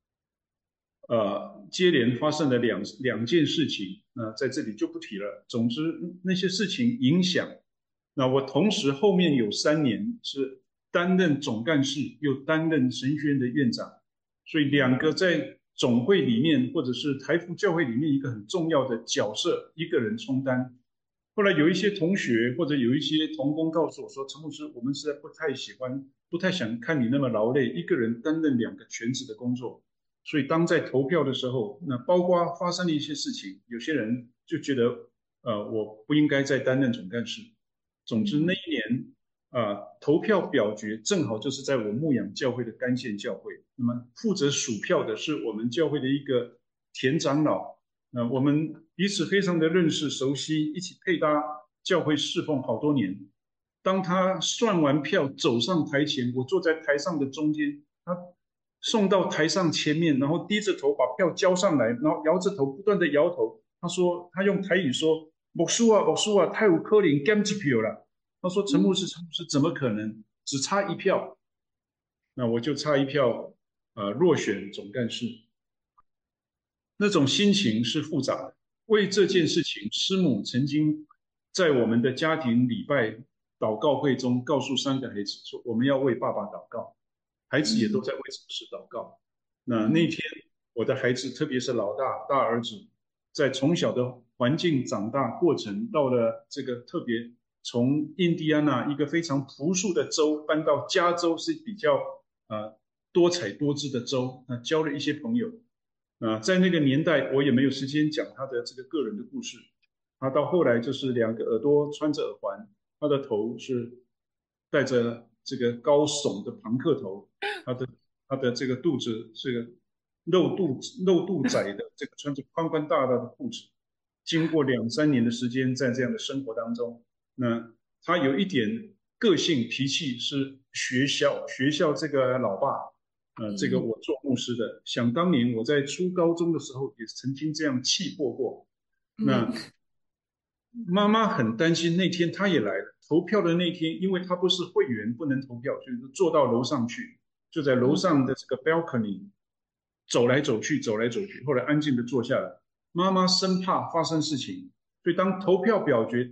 接连发生了两件事情，在这里就不提了。总之那些事情影响，那我同时后面有3年是担任总干事，又担任神学院的院长，所以2个在总会里面或者是台福教会里面一个很重要的角色，一个人充当。后来有一些同学或者有一些同工告诉我说：“陈牧师，我们实在不太想看你那么劳累，一个人担任2个全职的工作。”所以当在投票的时候，那包括发生了一些事情，有些人就觉得，我不应该再担任总干事。总之那一年，投票表决正好就是在我牧养教会的干线教会，那么负责数票的是我们教会的一个田长老，我们彼此非常的认识熟悉，一起配搭教会侍奉好多年。当他算完票走上台前，我坐在台上的中间，他送到台上前面，然后低着头把票交上来，然后摇着头不断的摇头。他用台语说：“牧师啊，太有可能减一票了。”他说：“陈牧师，怎么可能？只差1票。”那我就差1票，落选总干事。那种心情是复杂的。为这件事情，师母曾经在我们的家庭礼拜祷告会中告诉3个孩子说：“我们要为爸爸祷告。”孩子也都在为这个事祷告。那天我的孩子，特别是老大儿子，在从小的环境长大过程，到了这个特别从印第安纳一个非常朴素的州搬到加州，是比较多彩多姿的州，交了一些朋友。在那个年代，我也没有时间讲他的这个个人的故事。他到后来就是2个耳朵穿着耳环，他的头是戴着这个高耸的庞克头，他的这个肚子是个露肚仔的，这个穿着宽宽大大的裤子。经过2、3年的时间，在这样的生活当中，那他有一点个性脾气是学校这个老爸，这个我做牧师的，想当年我在初高中的时候也曾经这样气魄过。那妈妈很担心，那天她也来了。投票的那天，因为她不是会员，不能投票，所以就坐到楼上去，就在楼上的这个 balcony 走来走去。后来安静的坐下来。妈妈生怕发生事情，所以当投票表决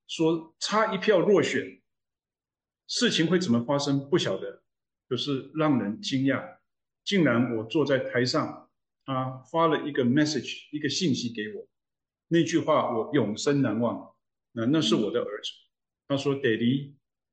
说差一票落选，事情会怎么发生不晓得，就是让人惊讶。竟然我坐在台上，他发了一个 message， 一个信息给我，那句话我永生难忘。那是我的儿子，他说 Daddy,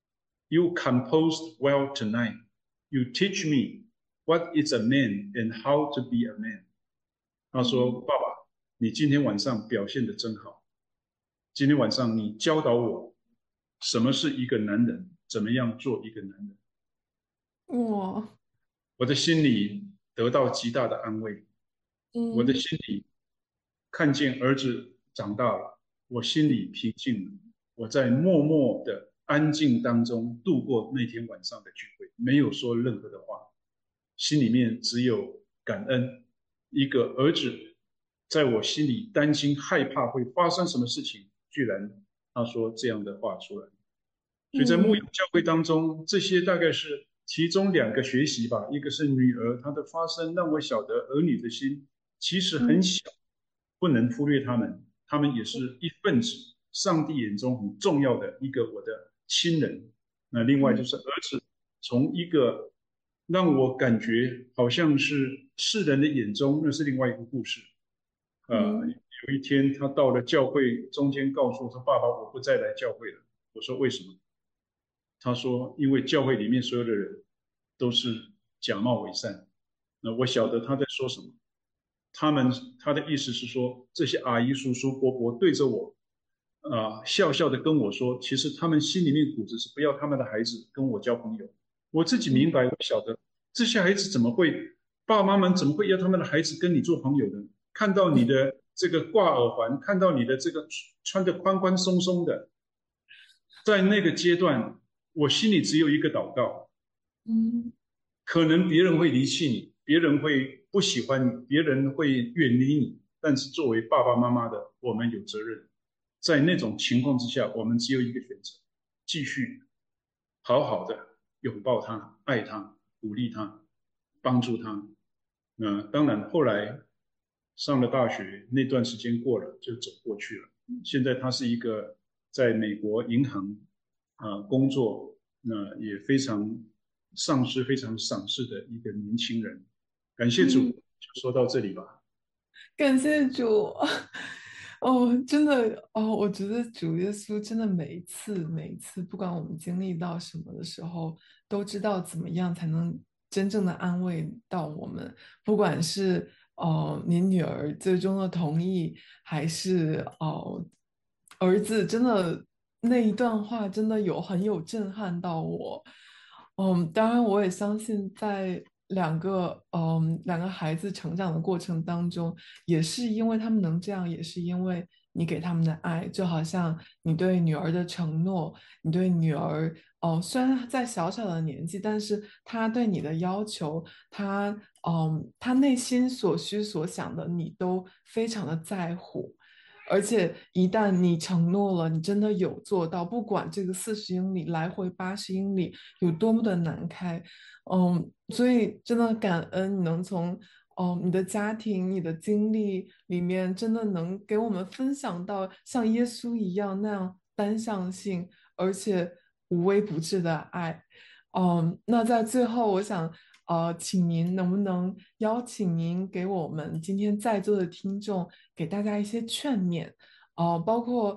you composed well tonight. You teach me what is a man and how to be a man. 他说爸爸，你今天晚上表现得真好，今天晚上你教导我什么是一个男人，怎么样做一个男人。 哇， 我的心里得到极大的安慰，我的心里看见儿子长大了，我心里平静了。我在默默的安静当中度过那天晚上的聚会，没有说任何的话，心里面只有感恩。一个儿子在我心里担心害怕会发生什么事情，居然他说这样的话出来。所以在牧养教会当中，这些大概是其中2个学习吧。一个是女儿她的发生，让我晓得儿女的心其实很小，不能忽略他们，他们也是一份子，上帝眼中很重要的一个我的亲人。那另外就是儿子从一个让我感觉好像是世人的眼中，那是另外一个故事。有一天他到了教会中间，告诉我说：“爸爸，我不再来教会了。”我说：“为什么？”他说：“因为教会里面所有的人都是假冒伪善。”那我晓得他在说什么。他的意思是说，这些阿姨、叔叔、伯伯对着我，笑笑的跟我说，其实他们心里面骨子是不要他们的孩子跟我交朋友。我自己明白，我晓得这些孩子怎么会，爸妈们怎么会要他们的孩子跟你做朋友呢？看到你的这个挂耳环，看到你的这个穿得宽宽松松的，在那个阶段，我心里只有一个祷告，可能别人会离弃你，别人会不喜欢你，别人会远离你，但是作为爸爸妈妈的，我们有责任。在那种情况之下，我们只有一个选择，继续好好的拥抱他、爱他、鼓励他、帮助他。当然后来上了大学，那段时间过了就走过去了。现在他是一个在美国银行工作，也非常上司非常赏识的一个年轻人。感谢主，就说到这里吧。 感谢主。哦，真的哦，我觉得主耶稣真的每一次，不管我们经历到什么的时候，都知道怎么样才能真正的安慰到我们。不管是你女儿最终的同意，还是儿子真的那一段话，真的很有震撼到我。当然，我也相信在两个孩子成长的过程当中，也是因为他们能这样，也是因为你给他们的爱，就好像你对女儿的承诺，你对女儿虽然在小小的年纪，但是他对你的要求，他内心所需所想的，你都非常的在乎。而且一旦你承诺了，你真的有做到，不管这个40英里来回80英里有多么的难开，所以真的感恩你能从你的家庭、你的经历里面，真的能给我们分享到像耶稣一样那样单向性，而且无微不至的爱。那在最后，我想，请您能不能邀请您给我们今天在座的听众，给大家一些劝勉，包括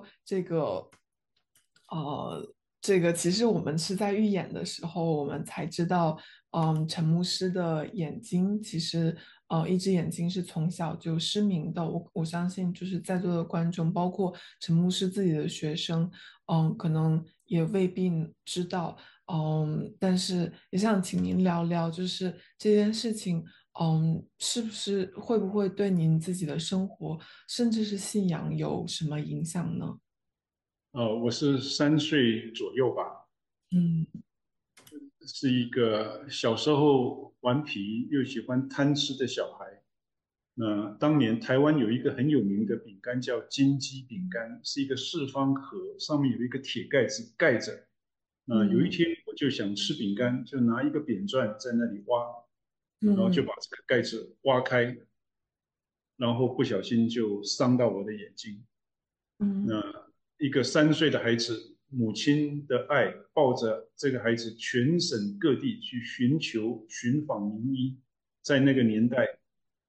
其实我们是在预演的时候，我们才知道，陈牧师的眼睛其实，一只眼睛是从小就失明的。我相信，就是在座的观众，包括陈牧师自己的学生，可能也未必知道。但是也想请您聊聊，就是这件事情，是不是会不会对您自己的生活，甚至是信仰有什么影响呢？ 我是3岁左右吧， 嗯是一个小时候顽皮又喜欢贪吃的小孩。当年台湾有一个很有名的饼干叫金鸡饼干，是一个四方盒，上面有一个铁盖子盖着。有一天我就想吃饼干，就拿一个扁钻在那里挖，然后就把这个盖子挖开，然后不小心就伤到我的眼睛。 一个3岁的孩子，母亲的爱抱着这个孩子全省各地去寻访名医，在那个年代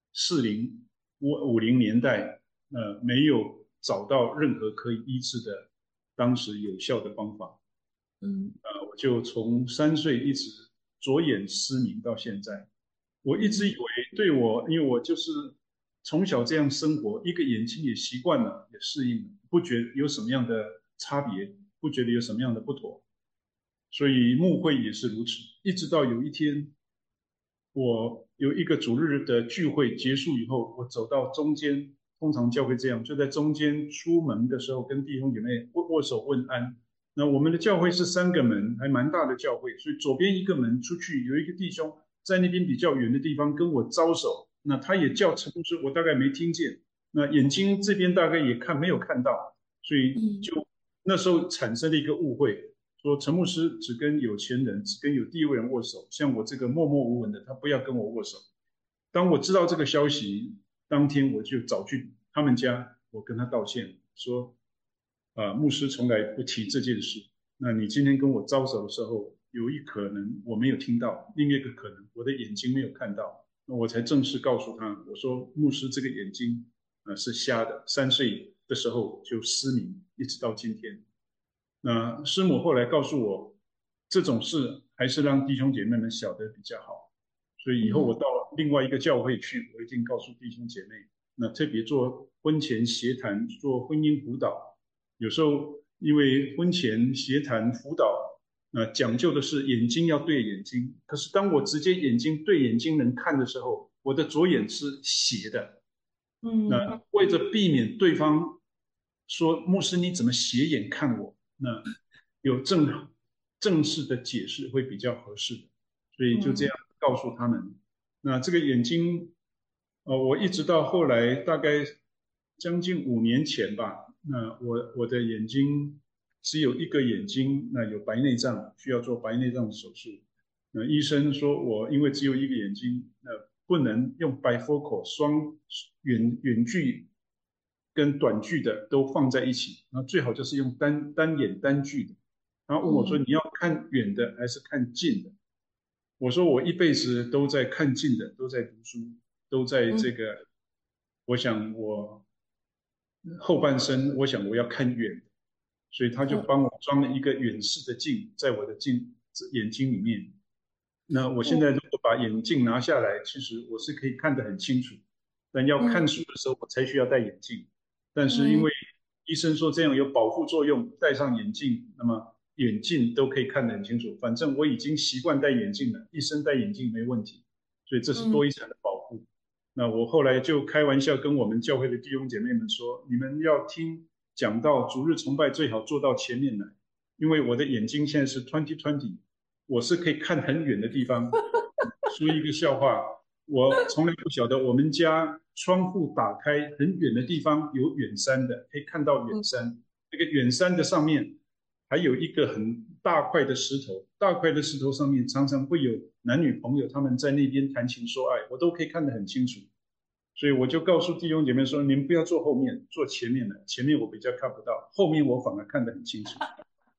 50、50年代，没有找到任何可以医治的当时有效的方法。我就从3岁一直左眼失明到现在。我一直以为因为我就是从小这样生活，一个眼睛也习惯了，也适应了，不觉得有什么样的差别，不觉得有什么样的不妥。所以牧会也是如此，一直到有一天，我有一个主日的聚会结束以后，我走到中间，通常教会这样，就在中间出门的时候跟弟兄姐妹握手问安。那我们的教会是3个门，还蛮大的教会，所以左边一个门出去有一个弟兄在那边比较远的地方跟我招手，那他也叫陈牧师，我大概没听见，那眼睛这边大概也没有看到，所以就那时候产生了一个误会，说陈牧师只跟有钱人、只跟有地位人握手，像我这个默默无闻的，他不要跟我握手。当我知道这个消息，当天我就早去他们家，我跟他道歉，说牧师从来不提这件事。那你今天跟我招手的时候，有一可能我没有听到，另一个可能我的眼睛没有看到，那我才正式告诉他，我说牧师这个眼睛是瞎的，3岁的时候就失明，一直到今天。那师母后来告诉我，这种事还是让弟兄姐妹们晓得比较好，所以以后我到另外一个教会去，我一定告诉弟兄姐妹，那特别做婚前协谈、做婚姻辅导，有时候因为婚前协谈辅导，讲究的是眼睛要对眼睛，可是当我直接眼睛对眼睛能看的时候，我的左眼是斜的，那为着避免对方说牧师你怎么斜眼看我，那有正式的解释会比较合适的，所以就这样告诉他们。那这个眼睛，我一直到后来大概将近5年前吧，那我的眼睛只有一个眼睛，那有白内障，需要做白内障手术。那医生说我因为只有一个眼睛，不能用 bifocal 远距跟短距的都放在一起，那最好就是用单眼单距的。然后问我说你要看远的还是看近的？我说我一辈子都在看近的，都在读书，都在这个，我想我后半生，我想我要看远的，所以他就帮我装了一个远视的镜，在我的眼睛里面。那我现在如果把眼镜拿下来，其实我是可以看得很清楚，但要看书的时候我才需要戴眼镜。但是因为医生说这样有保护作用，戴上眼镜，那么眼镜都可以看得很清楚。反正我已经习惯戴眼镜了，一生戴眼镜没问题，所以这是多一层的保护。那我后来就开玩笑跟我们教会的弟兄姐妹们说，你们要听讲到主日崇拜最好坐到前面来，因为我的眼睛现在是20/20，我是可以看很远的地方。说一个笑话，我从来不晓得我们家窗户打开很远的地方有远山的，可以看到远山。那个远山的上面还有一个很大块的石头，大块的石头上面常常会有男女朋友他们在那边谈情说爱，我都可以看得很清楚。所以我就告诉弟兄姐妹说，你们不要坐后面，坐前面的，前面我比较看不到，后面我反而看得很清楚。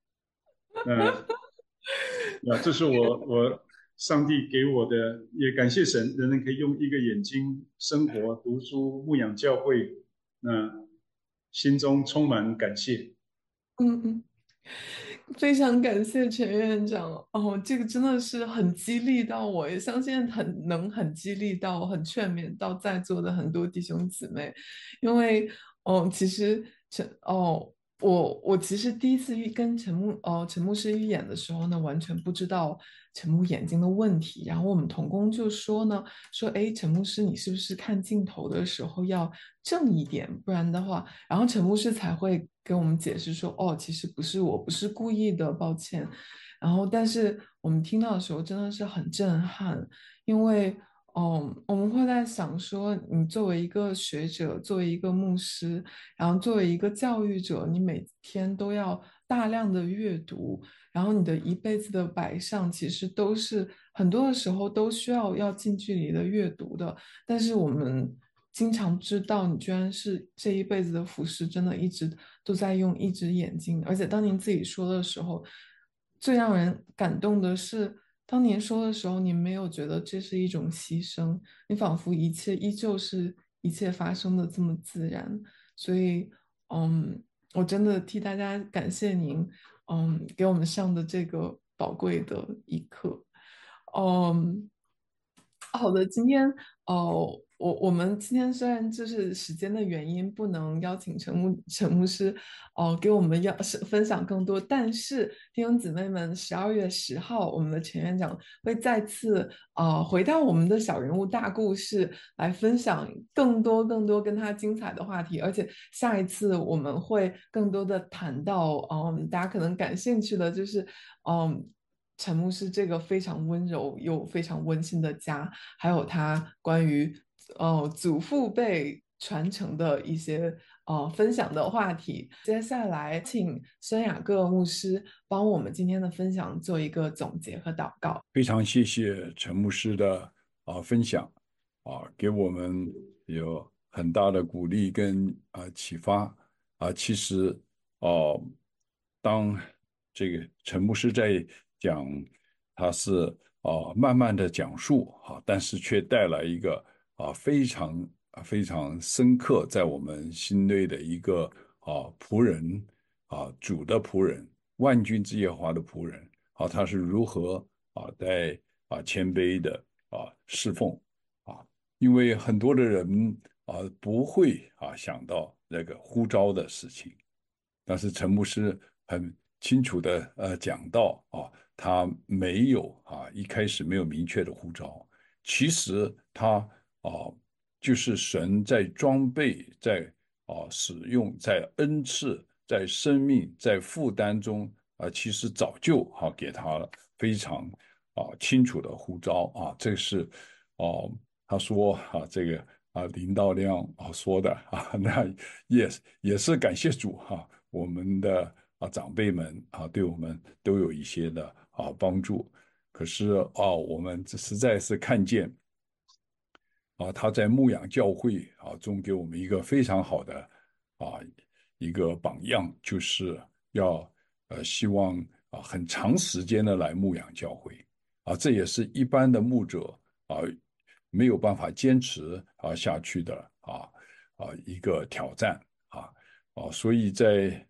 这是我上帝给我的，也感谢神，人人可以用一个眼睛生活、读书、牧养教会，心中充满感谢。 非常感谢陈院长哦，这个真的是很激励到我，也相信很激励到、很劝勉到在座的很多弟兄姊妹，因为其实我其实第一次跟陈牧师预演的时候呢，完全不知道陈牧眼睛的问题。然后我们同工就说呢，哎，陈牧师，你是不是看镜头的时候要正一点，不然的话，然后陈牧师才会跟我们解释说，其实不是，我不是故意的，抱歉。然后，但是我们听到的时候真的是很震撼，因为我们会在想说，你作为一个学者，作为一个牧师，然后作为一个教育者，你每天都要大量的阅读，然后你的一辈子的摆上，其实都是很多的时候都需要近距离的阅读的。但是我们经常知道你居然是这一辈子的服饰，真的一直都在用一只眼睛。而且当您自己说的时候，最让人感动的是，当您说的时候，您没有觉得这是一种牺牲，你仿佛一切依旧是一切发生的这么自然。所以，我真的替大家感谢您，给我们上的这个宝贵的一课。嗯，好的，今天我们今天虽然就是时间的原因不能邀请陈牧师给我们分享更多，但是弟兄姊妹们，12月10号我们的陈院长会再次回到我们的小人物大故事来分享更多跟他精彩的话题，而且下一次我们会更多的谈到大家可能感兴趣的就是陈牧师这个非常温柔又非常温馨的家，还有他关于祖父辈传承的一些分享的话题。接下来请孙雅各牧师帮我们今天的分享做一个总结和祷告。 非常谢谢陈牧师的分享给我们有很大的鼓励跟启发其实当这个陈牧师在讲，他是慢慢的讲述但是却带来一个非常深刻在我们心内的一个仆人主的仆人，万军之耶和华的仆人他是如何在谦卑的侍奉因为很多的人不会想到那个呼召的事情，但是陈牧师很清楚的讲到他没有一开始没有明确的呼召，其实他就是神在装备在使用在恩赐在生命在负担中其实早就给他了非常清楚的呼召这是他说这个林道亮说的那也是感谢主我们的长辈们对我们都有一些的帮助。可是我们实在是看见他在牧养教会中给我们一个非常好的一个榜样，就是要希望很长时间的来牧养教会这也是一般的牧者没有办法坚持下去的一个挑战所以在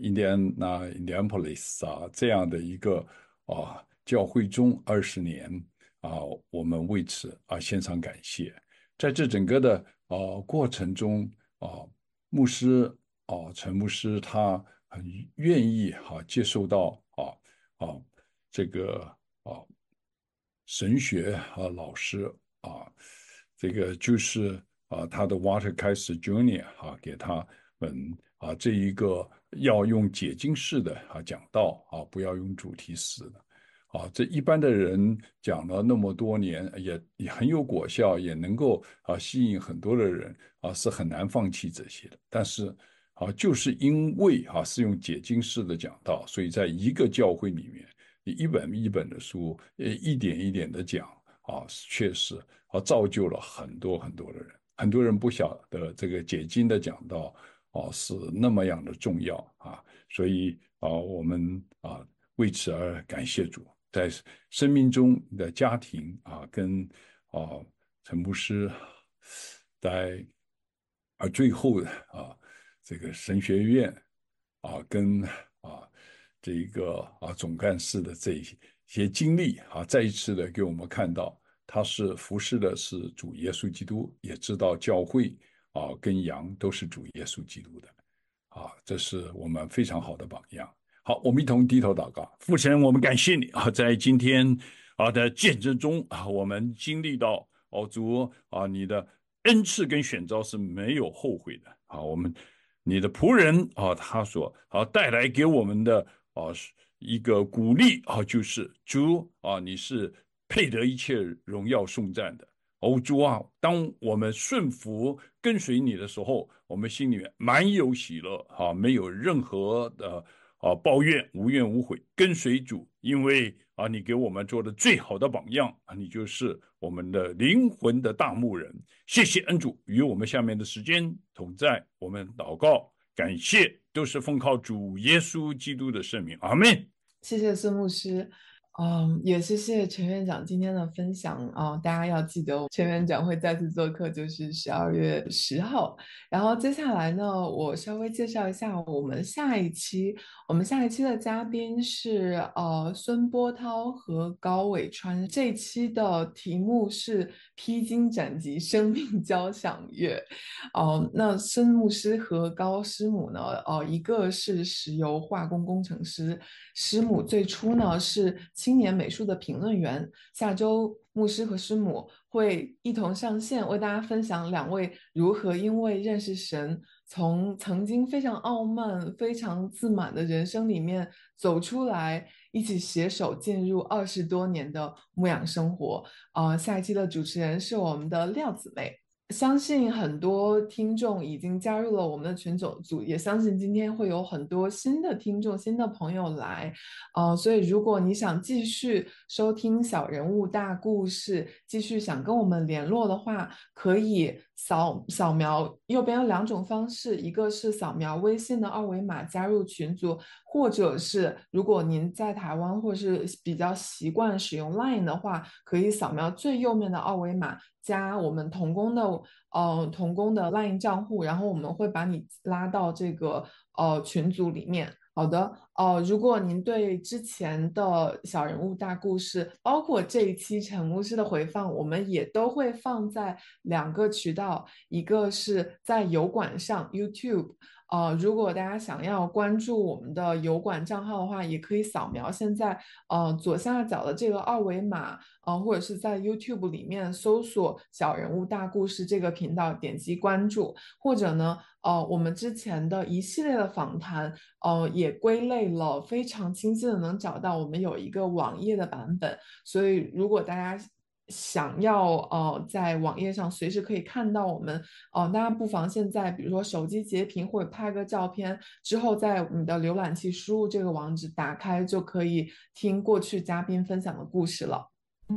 Indianapolis 这样的一个教会中20年我们为此献上感谢。在这整个的过程中牧师陈牧师他很愿意接受到这个神学老师这个就是他的 Watercase Junior 给他们这一个要用解经式的讲道不要用主题式的这一般的人讲了那么多年也很有果效，也能够吸引很多的人是很难放弃这些的。但是就是因为是用解经式的讲道，所以在一个教会里面，你一本一本的书一点一点的讲确实造就了很多很多的人。很多人不晓得这个解经的讲道是那么样的重要所以我们为此而感谢主。在生命中的家庭跟陈牧师在最后这个神学院跟这个总干事的这一些经历再一次的给我们看到他是服侍的是主耶稣基督，也知道教会跟羊都是主耶稣基督的这是我们非常好的榜样。好，我们一同低头祷告。父神，我们感谢你在今天的见证中我们经历到主你的恩赐跟选召是没有后悔的我们你的仆人他所带来给我们的一个鼓励就是主你是配得一切荣耀颂赞的主当我们顺服跟随你的时候，我们心里面满有喜乐没有任何的抱怨，无怨无悔，跟随主因为你给我们做的最好的榜样你就是我们的灵魂的大牧人。谢谢恩主与我们下面的时间同在，我们祷告感谢都是奉靠主耶稣基督的圣名，阿们。 谢谢孙牧师。也谢谢陈院长今天的分享大家要记得陈院长会再次做客，就是12月10号。然后接下来呢，我稍微介绍一下我们下一期的嘉宾是孙波涛和高伟川。这一期的题目是披荆斩棘生命交响乐。那孙牧师和高师母呢，一个是石油化工工程师，师母最初呢是青年美术的评论员。下周牧师和师母会一同上线，为大家分享2位如何因为认识神，从曾经非常傲慢、非常自满的人生里面走出来，一起携手进入20多年的牧养生活。下一期的主持人是我们的廖姊妹。相信很多听众已经加入了我们的群组，也相信今天会有很多新的听众、新的朋友来。所以如果你想继续收听小人物大故事，继续想跟我们联络的话，可以扫描右边有2种方式，一个是扫描微信的2维码加入群组，或者是如果您在台湾或是比较习惯使用 LINE 的话，可以扫描最右面的2维码加我们同工的 LINE 账户，然后我们会把你拉到这个群组里面。好的，如果您对之前的小人物大故事，包括这一期陈牧师的回放，我们也都会放在2个渠道，一个是在油管上 YouTube。如果大家想要关注我们的油管账号的话，也可以扫描现在左下角的这个2维码，或者是在 YouTube 里面搜索小人物大故事这个频道，点击关注。或者呢我们之前的一系列的访谈也归类了，非常清晰的能找到，我们有一个网页的版本。所以如果大家想要在网页上随时可以看到我们大家不妨现在比如说手机截屏或者拍个照片，之后在你的浏览器输入这个网址，打开就可以听过去嘉宾分享的故事了。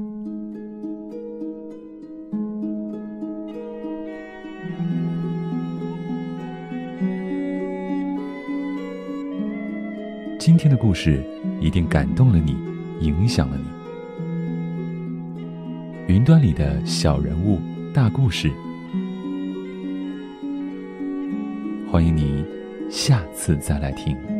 今天的故事一定感动了你，影响了你。云端里的小人物大故事，欢迎你下次再来听。